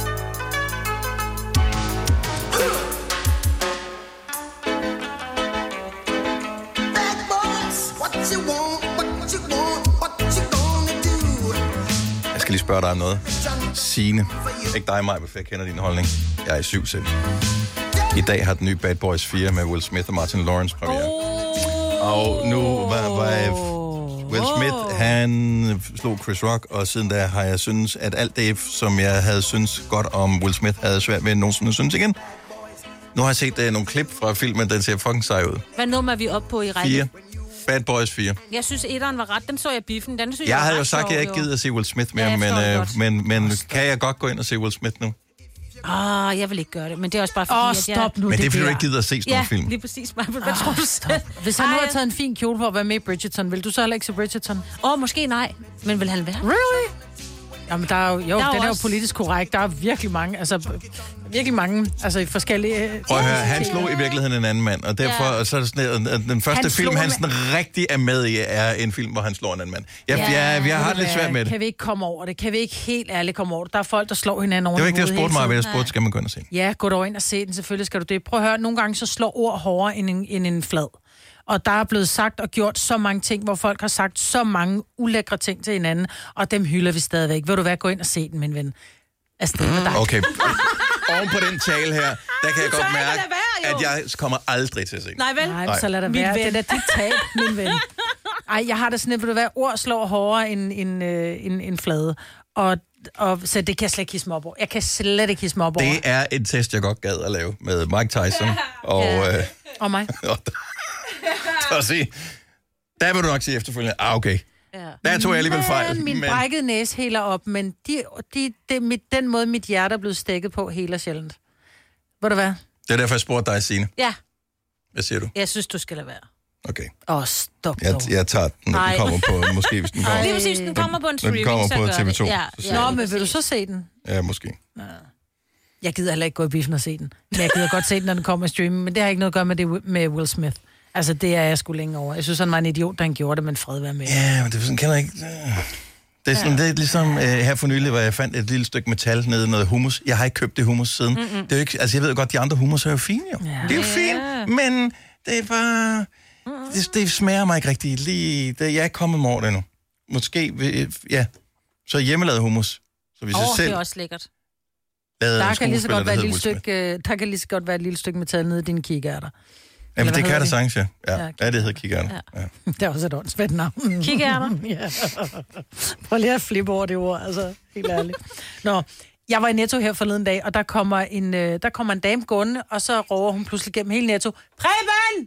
B: Jeg skal lige spørge dig om noget. Signe. Ikke dig, Maja, for jeg kender din holdning. Jeg er i syv selv. I dag har den nye Bad Boys fire med Will Smith og Martin Lawrence premiere. Oh. Og nu var, var Will Smith, oh. han slog Chris Rock, og siden da har jeg synes, at alt det, som jeg havde synes godt om Will Smith, havde svært ved nogensinde synes igen. Nu har jeg set uh, nogle klip fra filmen, den ser fucking sej ud.
D: Hvad nummer er vi oppe på i rækken?
B: Fire. Bad Boys fire.
D: Jeg synes, etteren var ret. Den så jeg biffen. Den synes
B: jeg
D: jeg
B: havde jo sagt, at jeg ikke gider at se Will Smith mere, ja, men, øh, men, men kan jeg godt gå ind og se Will Smith nu?
D: Ah, jeg vil ikke gøre det, men det er også bare fordi,
C: Åh,
D: at
C: stop
D: jeg...
C: nu
B: Men det er, fordi
C: der.
B: du ikke gider at se sådan
D: ja,
B: nogle film.
D: lige præcis. Hvad
C: oh,
D: tror du selv?
C: Hvis han nu har taget en fin kjole for at være med i Bridgerton, vil du så heller ikke se Bridgerton?
D: Åh, oh, måske nej. Men vil han være?
C: Really? Jamen, der er jo, jo
D: der er
C: den er jo
D: også...
C: politisk korrekt. Der er virkelig mange, altså virkelig mange, altså i forskellige...
B: Prøv at høre, han slog i virkeligheden en anden mand, og derfor ja. så er det sådan, at den første han film, han sådan rigtig er med i, er en film, hvor han slår en anden mand. Jeg, ja, jeg, jeg har det lidt svært med det.
C: Kan vi ikke komme over det? Kan vi ikke helt ærligt komme over det? Der er folk, der slår hinanden over
B: det. Det var
C: det
B: ikke det, jeg spurgte mig, men jeg spurgte, skal man gå ind og se den?
C: Ja, gå dog ind og se den, selvfølgelig skal du det. Prøv at høre, nogle gange så slår ord hårdere end en, end en flad. Og der er blevet sagt og gjort så mange ting, hvor folk har sagt så mange ulækre ting til hinanden, og dem hylder vi stadigvæk. Vil du være, gå ind og se den, min ven? Altså, det er dig.
B: Okay. Oven på den tale her, der kan jeg godt mærke, være, at jeg kommer aldrig til at se den.
D: Nej, vel?
C: Nej, så lad det være. Det er da dit tab, min ven. Ej, jeg har det sådan, at vil du være, ord slår hårdere end en, en, en flade. Og, og, så det kan jeg slet ikke hisse mig op over. Jeg kan slet ikke hisse mig op over.
B: Det er en test, jeg godt gad at lave med Mike Tyson. Og,
C: ja.
B: øh,
C: og mig.
B: og se, der vil du nok sige efterfølgende, ah okay. Ja. Der tog jeg alligevel fejl.
C: Min men... brækkede næse heler op, men de, de, de, mit, den måde, mit hjerte er blevet stikket på, heler sjældent. Ved du hvad?
B: Det er derfor, jeg spurgte dig, Signe.
D: Ja.
B: Hvad siger du?
D: Jeg synes, du skal lade være.
B: Okay.
C: Åh, oh, stop
B: Jeg,
C: dog.
B: jeg tager den, når den kommer på, måske hvis den kommer.
D: Lige præcis, den kommer på en streaming,
B: Den kommer
D: så
B: på
D: gør
B: T V to.
D: det. Ja,
B: så
D: ja.
C: Nå,
B: ser
C: men vil du så se den?
B: Ja, måske.
C: Jeg gider heller ikke gå i biffen og se den. Men jeg gider godt se den, når den kommer i streaming. Men det har ikke noget at gøre med det med Will Smith. Altså, det er jeg sgu længe over. Jeg synes, han var en idiot, da han gjorde det, men fred være med.
B: Ja, men det er sådan, kender jeg ikke... Det er, sådan, ja. Det er ligesom øh, her for nylig, hvor jeg fandt et lille stykke metal nede i noget hummus. Jeg har ikke købt det hummus siden. Mm-mm. Det er jo ikke, altså jeg ved jo godt, de andre hummus er jo fine jo. Ja. Det er jo fint, men det er bare... Det, det smager mig ikke rigtig lige... Det, jeg er ikke kommet over det endnu. Måske... Ja. Så hjemmelavet hummus. Så hvis
D: Åh,
B: jeg
D: oh,
B: selv...
D: det er også lækkert.
C: Der kan, lige så godt være et lille stykke, der kan lige så godt være et lille stykke metal nede i dine kikærter.
B: Ja, men det kan der
C: det?
B: sagtens, ja. Ja,
C: Ja,
B: ja, det hedder kikærter. Ja.
C: Ja. Det er også et åndssvært navn.
D: Kikærter?
C: Ja. Prøv lige at flippe over det ord, altså. Helt ærligt. Nå, jeg var i Netto her forleden dag, og der kommer en, øh, der kommer en dame gående, og så råber hun pludselig gennem hele Netto, Preben!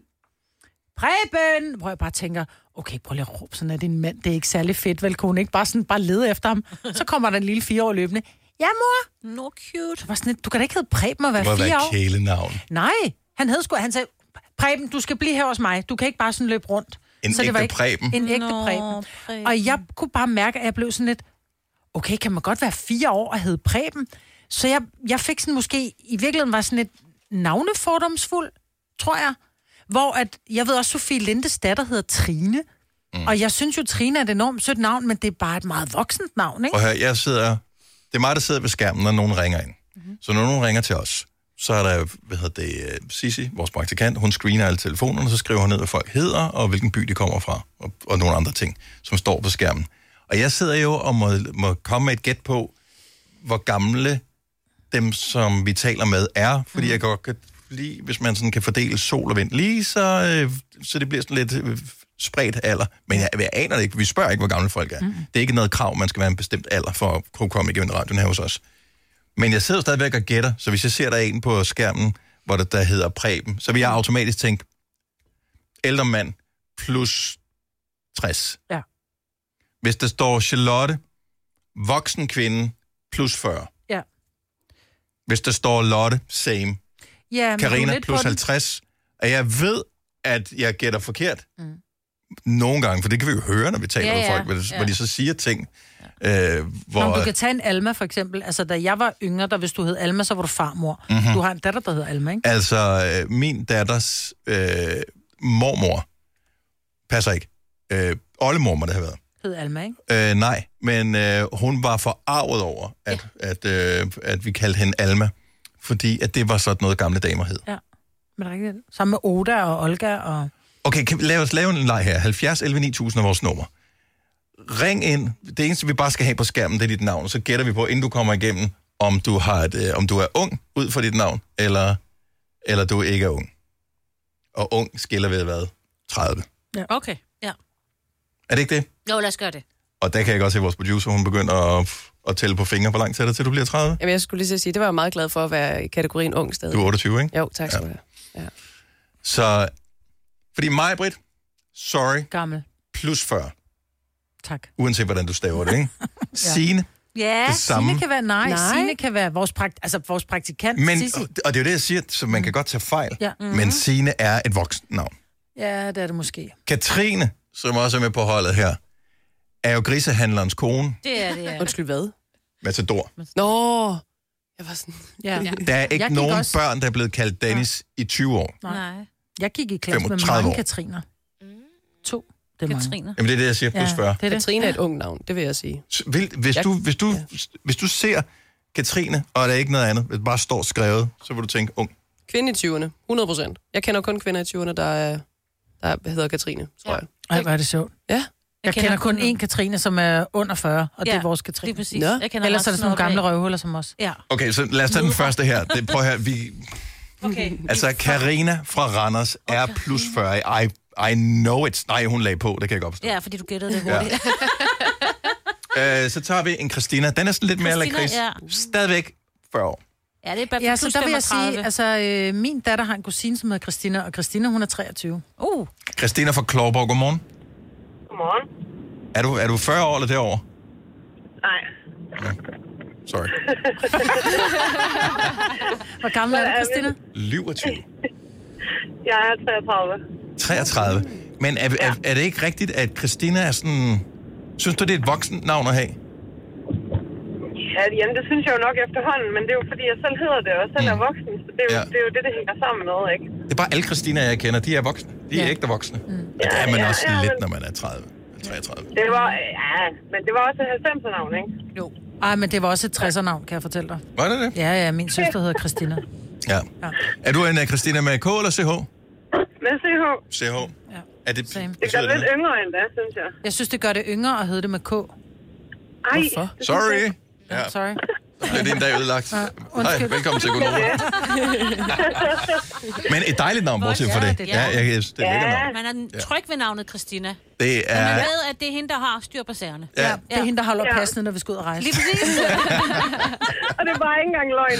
C: Preben! Hvor jeg bare tænker, okay, prøv lige at råbe sådan af din mand. Det er ikke særlig fedt, vel? Kunne hun ikke bare, sådan, bare lede efter ham? Så kommer der en lille fireårig løbende. Ja, mor.
D: No cute.
C: Så var sådan lidt, du kan da ikke hedde Preben og være
B: Det må
C: fire år.
B: være kælenavn.
C: Nej, han hed sgu, han sagde, Preben, du skal blive her hos mig. Du kan ikke bare sådan løbe rundt.
B: En
C: så det
B: ægte
C: var ikke
B: Preben.
C: En ægte
D: Nå,
C: Preben.
D: Preben.
C: Og jeg kunne bare mærke, at jeg blev sådan lidt, okay, kan man godt være fire år og hedde Preben? Så jeg, jeg fik sådan måske, i virkeligheden var sådan lidt navnefordomsfuld, tror jeg. Hvor at, jeg ved også, Sofie Lindes datter hedder Trine. Mm. Og jeg synes jo, Trine er et enormt sødt navn, men det er bare et meget voksent navn, ikke?
B: Og her, jeg sidder... Det er mig, der sidder ved skærmen, når nogen ringer ind. Mm-hmm. Så når nogen ringer til os, så er der, hvad hedder det, Sissi, vores praktikant, hun screener alle telefonerne, så skriver hun ned, hvad folk hedder, og hvilken by de kommer fra, og, og nogle andre ting, som står på skærmen. Og jeg sidder jo og må, må komme med et gæt på, hvor gamle dem, som vi taler med, er, fordi mm. jeg godt kan lide, hvis man sådan kan fordele sol og vind lige, så, øh, så det bliver sådan lidt øh, spredt alder. Men jeg, jeg aner det ikke, vi spørger ikke, hvor gamle folk er. Mm. Det er ikke noget krav, man skal være en bestemt alder for at kunne komme igennem radioen her hos os. Men jeg sidder stadigvæk og gætter, så hvis jeg ser der en på skærmen, hvor det der hedder Preben, så vil jeg automatisk tænke, ældre mand plus tres.
C: Ja.
B: Hvis der står Charlotte, voksen kvinde plus fyrre.
C: Ja.
B: Hvis der står Lotte, same.
C: Ja,
B: Carina plus halvtreds. Og jeg ved, at jeg gætter forkert. Mm. Nogle gange, for det kan vi jo høre, når vi taler
C: ja,
B: med
C: ja,
B: folk, hvor,
C: ja.
B: hvor de så siger ting. Øh, hvor...
C: Nå, du kan tage en Alma, for eksempel. Altså, da jeg var yngre, der hvis du hed Alma, så var du farmor.
B: Mhm.
C: Du har en datter, der hedder Alma, ikke?
B: Altså, øh, min datters øh, mormor passer ikke. Øh, oldemor må det have været.
C: Hed Alma, ikke?
B: Øh, nej, men øh, hun var forarvet over, at, ja. at, øh, at vi kaldte hende Alma, fordi at det var sådan noget, gamle damer hed.
C: Ja, men rigtigt. Sammen med Oda og Olga og...
B: Okay, kan vi lave os lave en leg her? halvfjerds elleve ni tusind er vores nummer. Ring ind. Det eneste, vi bare skal have på skærmen, det er dit navn. Så gætter vi på, inden du kommer igennem, om du, har et, øh, om du er ung ud fra dit navn, eller, eller du ikke er ung. Og ung skiller ved hvad? tredive.
D: Ja. Okay, ja.
B: Er det ikke det?
D: Jo, lad os gøre det.
B: Og der kan jeg godt se, at vores producer, hun begynder at, at tælle på fingre. Hvor lang tid er det, til du bliver tredive?
G: Jamen, jeg skulle lige så sige, det var jeg meget glad for at være i kategorien ung stadig.
B: Du er otteogtyve, ikke?
G: Jo, tak skal du have. Ja.
B: Så, fordi mig, Britt, sorry.
C: Gammel.
B: Plus fyrre.
C: Tak.
B: Uanset hvordan du staver det, ikke? ja. Signe.
C: Ja,
B: det samme.
C: Signe kan være nej. nej. Signe kan være vores, prakt, altså vores praktikant.
B: Men,
C: Sissi.
B: og det er jo det, jeg siger, så man kan godt tage fejl.
C: Ja. Mm-hmm.
B: Men Signe er et voksen navn.
C: Ja, det er det måske.
B: Katrine, som også er med på holdet her, er jo grisehandlerens kone.
D: Det er det, ja.
G: Undskyld, hvad?
B: Matador.
G: Nå, jeg var sådan...
C: Ja.
B: Der er ikke nogen
C: også...
B: børn, der er blevet kaldt Dennis ja. i tyve år.
C: Nej. Jeg gik i klasse med mange år. Katriner. To. Det er
D: Katriner.
B: Jamen det er det, jeg siger, plus
C: ja,
B: fyrre.
G: Det er Katrine er et ung navn, det vil jeg sige.
B: Vil, hvis,
G: jeg...
B: du, hvis, du, ja. hvis du ser Katrine, og der er ikke noget andet, det bare står skrevet, så vil du tænke ung.
G: Kvinde i tyverne, hundrede procent. Jeg kender kun kvinder i tyverne, der, er, der hedder Katrine, tror ja. jeg.
C: Ej, hvor er det sjovt.
G: Ja.
C: Jeg, jeg kender, kender kun én Katrine, som er under fyrre, og ja, det er vores Katrine.
D: Det er præcis. Ja. Jeg kender
C: ellers er der sådan nogle gamle røvhuller som os.
D: Ja.
B: Okay, så lad os tage den første her. Det, prøv her, vi...
D: Okay.
B: Altså, Carina fra Randers er okay. plus fyrre. I, I know it. Nej, hun lagde på, det kan jeg godt forstå.
D: Ja, fordi du gættede det hurtigt.
B: Ja. uh, så tager vi en Christina. Den er sådan lidt mere lakrids. Ja. Stadigvæk fyrre år.
D: Ja, det er bare
C: ja, så der vil jeg sige, altså, øh, min datter har en kusine, som hedder Christina, og Christina, hun er treogtyve.
D: Uh.
B: Christina fra Klåborg, godmorgen.
E: Godmorgen.
B: Er du, er du fyrre år eller derovre?
E: Nej.
B: Ja. Sorry.
C: Hvor gammel er du, Christina?
B: syvogtyve.
E: Jeg er treogtredive.
B: treogtredive. Men er, er, er det ikke rigtigt, at Christina er sådan... Synes du, det er et voksen navn at have?
O: Ja, jamen, det synes jeg jo nok efterhånden, men det er jo fordi, jeg selv hedder det, og selv er voksen, så det er, jo,
B: Ja.
O: det er jo det, det hænger sammen med, ikke?
B: Det er bare alle Christina, jeg kender, de er voksne. De er
O: Ja.
B: ægte voksne. Mm. Og
O: Ja,
B: det er man
O: ja,
B: også
O: ja,
B: lidt,
O: men-
B: når man er tredive. treogtredive.
O: Det var, ja, men det var også et halvfemser-navn, ikke?
C: Jo. Ej, men det var også et tresser-navn, kan jeg fortælle dig.
B: Var det det?
C: Ja, ja, min søster hedder Christina.
B: Ja.
C: Ja.
B: Er du en uh, Christina med K eller C H?
O: Med C H.
B: C H.
C: Ja.
B: Er det,
C: Same.
O: Det gør det lidt yngre end det, synes jeg.
C: Jeg synes, det gør det yngre at hedde det med K.
O: Ej,
C: Hvorfor?
B: Sorry.
C: Ja. Sorry.
B: Så bliver det en dag ødelagt.
C: Ja,
B: Hej,
C: undskyld.
B: velkommen til Gunova. Men et dejligt navn, bortset fra det. Ja, jeg, jeg, det er lækkert navn.
D: Man er tryg ved navnet Christina.
B: Det
D: Og man
B: er...
D: ved, at det er hende, der har styr på sagerne.
B: Ja.
C: Det er hende, der holder
O: Ja.
C: passende, når vi skal ud og rejse.
D: Lige præcis.
O: Og det er bare ikke engang løgn,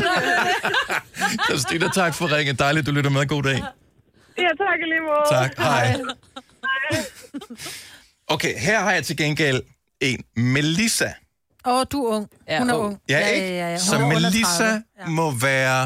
O: vel?
B: Christina, tak for ringen. Dejligt, du lytter med. God dag.
O: Ja, tak i lige måde.
B: Tak. Hej.
O: Hej.
B: Okay, her har jeg til gengæld en Melissa.
C: Åh, oh, du er ung.
G: Ja,
C: Hun er
G: ung.
C: ung.
B: Ja, ikke?
C: ja, ja. Hun
B: Så
C: er under
B: Melissa
C: tredive.
B: må være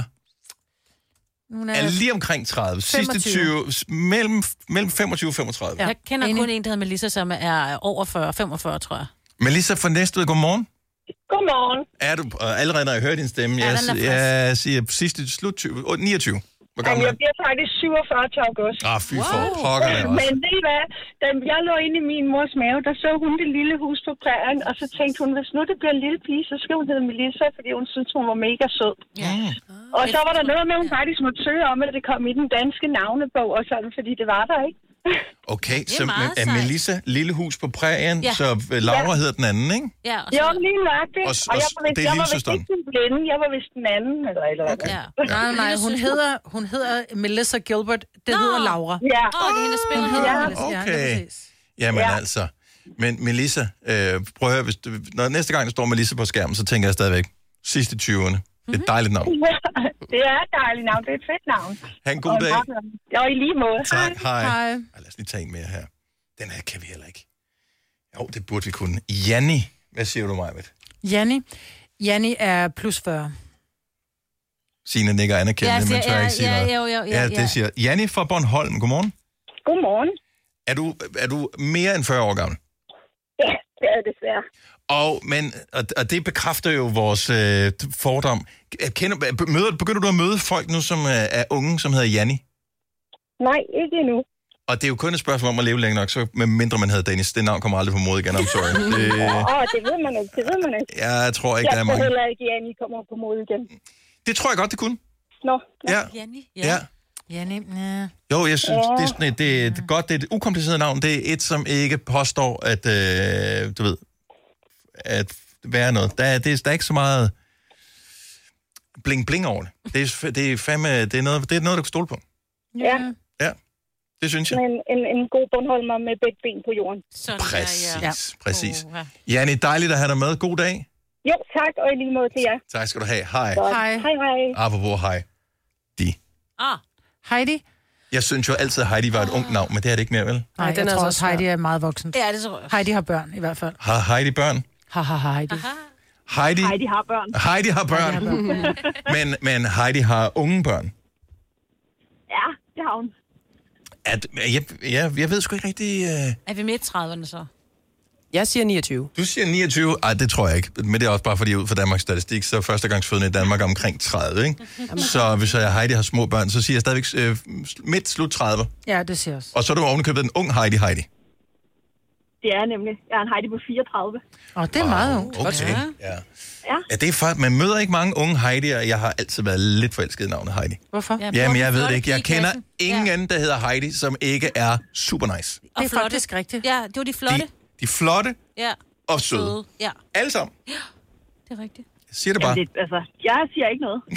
C: Hun
B: er
C: er...
B: lige omkring tredive. Sidste
C: femogtyve.
B: tyve, mellem, mellem femogtyve og femogtredive.
C: Ja.
D: Jeg kender
C: Enig.
D: kun en, der hedder Melissa, som er over fyrre, femogfyrre, tror jeg.
B: Melissa fra Næstved, godmorgen.
O: Godmorgen.
B: Er du, og allerede når jeg hører din stemme,
D: Ja,
B: jeg,
D: den er
B: jeg siger sidste slut tyve, åh, niogtyve. Hvor
O: Jamen,
B: gammel er
O: jeg bliver faktisk syvogfyrre til august.
B: Ah, fy for pokker det også.
O: Men ved I hvad? Da jeg lå inde i min mors mave, der så hun det lille hus på prærien, og så tænkte hun, hvis nu det bliver en lille pige, så skal hun hedde Melissa, fordi hun synes, hun var mega sød.
D: Ja.
O: Og så var der noget med, at hun faktisk måtte søge om, at det kom i den danske navnebog og sådan, fordi det var der ikke.
B: Okay,
D: Det er
B: så
D: meget
B: er
D: sejt.
B: Melissa Lille Hus på prærien,
D: Ja.
B: så øh, Laura hedder den anden, ikke?
D: Ja, og
O: Jo,
D: så...
O: lige nøjagtigt.
B: Og
O: Og,
B: s-
O: og
B: og
O: jeg
B: s-
O: var vist,
B: det er
O: jeg var vist
B: lillesøsteren.
O: ikke den blinde, jeg var vist den anden, eller et eller andet.
D: Ja.
C: Nej, nej, hun hedder, hun hedder Melissa Gilbert. Det
D: Nå.
C: hedder Laura.
O: Ja.
D: Åh, det er hende, der spiller
C: Hun
D: hende.
C: hedder
O: Ja.
C: Melissa. Ja,
B: Okay.
C: lige præcis.
B: Jamen
O: Ja.
B: altså. Men Melissa, øh, prøv at høre, hvis du, når næste gang der står Melissa på skærmen, så tænker jeg stadigvæk, sidste tyverne. Det er et dejligt navn.
O: Det er et dejligt navn, det er et fedt navn.
B: Ha' en god
O: Og
B: dag.
O: Ja, og i lige måde.
B: Tak, hej.
C: Hej.
B: Ej, lad os lige tage en mere her. Den her kan vi heller ikke. Jo, det burde vi kunne. Janni, hvad siger du, Majbet?
C: Janni. Janni er plus fyrre.
B: Signe nikker anerkendende,
D: Ja,
B: men tør
D: ja,
B: ikke sige
D: ja,
B: noget.
D: jo, jo, ja,
B: ja,
D: ja.
B: det siger Janni fra Bornholm. Godmorgen.
O: Godmorgen.
B: Er du, er du mere end fyrre år gammel?
O: Ja, det er desværre.
B: Og, men, og, og det bekræfter jo vores øh, fordom. Kender, møder, begynder du at møde folk nu, som er, er unge, som hedder Janni?
O: Nej, ikke endnu.
B: Og det er jo kun et spørgsmål om at leve længe nok, så med mindre man hedder Dennis. Det navn kommer aldrig på mode igen, I'm sorry. Det,
O: Åh, oh, det ved man ikke, det ved man ikke.
B: jeg tror ikke,
O: Jeg
B: der er
O: tror
B: mange.
O: heller ikke, at Annie kommer på mode igen.
B: Det tror jeg godt, det kunne.
O: Nå,
B: Ja.
D: Janni?
B: Ja.
C: Janni, ja.
B: Jo, jeg synes, det er, sådan et, det er et godt, det er et ukompliceret navn. Det er et, som ikke påstår, at, øh, du ved, at være noget. Der er, det er, der er ikke så meget bling-bling over det. Det er, det er fandme, det er noget, det er noget, du kan stole på.
O: ja.
B: Ja, det synes jeg.
O: Men en, en god Bornholmer med begge ben på jorden.
D: Sådan
B: Præcis,
D: der, ja.
B: præcis.
D: Oh, ja.
B: Janni, dejligt at have dig med. God dag.
O: Jo, tak, og i lige måde til jer.
B: Tak skal du have. Hej.
O: Godt.
C: Hej.
O: Hej, hej.
B: Apropos hej. De.
D: Ah,
C: Heidi?
B: Jeg synes jo altid, at Heidi var et ungt navn, men det er det ikke mere, vel?
C: Nej,
G: den
C: jeg
G: er
C: tror
G: så
C: også,
G: svær.
C: Heidi er meget voksen.
D: ja, det tror jeg.
C: Heidi har børn, i hvert fald.
B: Har Heidi børn?
C: Ha, ha, ha, Heidi.
B: Heidi,
O: Hej, de har børn.
B: Heidi har børn, men, men Heidi har unge børn.
O: Ja, det har hun.
B: At, jeg, jeg, jeg ved sgu ikke rigtig... Uh...
D: Er vi midt i trediverne så?
G: Jeg siger niogtyve.
B: Du siger niogtyve. Ej, det tror jeg ikke. Men det er også bare fordi, ud fra Danmarks Statistik, så er førstegangsfødende i Danmark omkring tredive, ikke? Så hvis jeg Heidi har små børn, så siger jeg stadigvæk øh, midt slut tredive.
C: Ja, det siger jeg også.
B: Og så er du ovenikøbet en ung Heidi Heidi.
O: Det er nemlig. Jeg er en Heidi på fireogtredive.
C: Åh, det er meget ungt.
B: Okay, ja.
O: Ja.
B: Ja, det er faktisk, man møder ikke mange unge Heidi, og jeg har altid været lidt forelsket i navnet Heidi.
C: Hvorfor?
D: Ja,
B: Jamen, jeg ved
D: flotte
B: det ikke. Jeg
D: pige i
B: kender
D: klassen.
B: ingen anden, der hedder Heidi, som ikke er super nice.
C: Det er faktisk rigtigt.
D: Ja, det var de flotte.
B: De, de er flotte
D: Ja.
B: og søde.
D: Ja,
B: Alle sammen.
D: det er rigtigt.
B: Jeg siger det bare.
O: Jamen, det, altså, jeg siger ikke noget.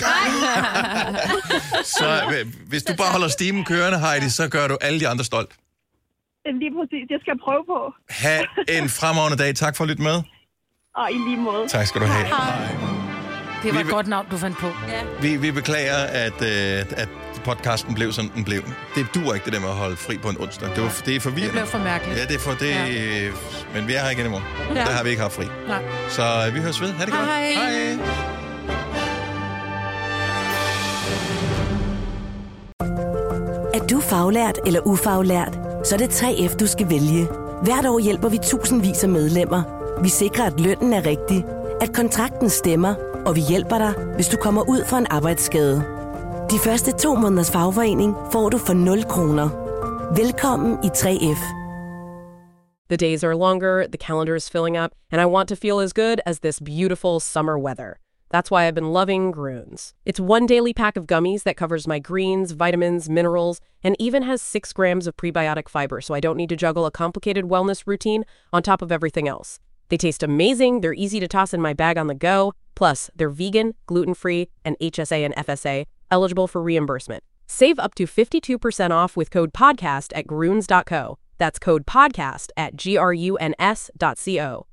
B: Så øh, hvis du bare holder stimen kørende, Heidi, så gør du alle de andre stolt.
O: Lige præcis, det skal jeg prøve på.
B: Ha' en fremragende dag. Tak for at lytte med.
O: Og i lige måde.
B: Tak skal du have.
C: Det var
B: Vi
C: et
B: vil-
C: godt navn, du fandt på.
D: Ja.
B: Vi, vi beklager, at, øh, at podcasten blev, som den blev. Det duer ikke, det der med at holde fri på en onsdag. Det, var, det er forvirrende.
C: Det blev for mærkeligt.
B: Ja, det er for det. Ja. Men vi er her igen i morgen.
C: Ja.
B: Der har vi ikke haft fri.
C: Nej.
B: Så øh, vi høres ved. Ha' det godt.
C: Hej.
B: Hej.
P: Er du faglært eller ufaglært? så er det tre F, du skal vælge. Hvert år hjælper vi tusindvis af medlemmer. Vi sikrer, at lønnen er rigtig, at kontrakten stemmer, og vi hjælper dig, hvis du kommer ud for en arbejdsskade. De første to måneders fagforening får du for nul kroner. Velkommen i tre F.
Q: The days are longer, the calendar is filling up, and I want to feel as good as this beautiful summer weather. That's why I've been loving Grüns. It's one daily pack of gummies that covers my greens, vitamins, minerals, and even has six grams of prebiotic fiber, so I don't need to juggle a complicated wellness routine on top of everything else. They taste amazing, they're easy to toss in my bag on the go, plus they're vegan, gluten-free, and H S A and F S A, eligible for reimbursement. Save up to fifty-two percent off with code podcast at grüns dot co. That's code podcast at G R U N S dot C O.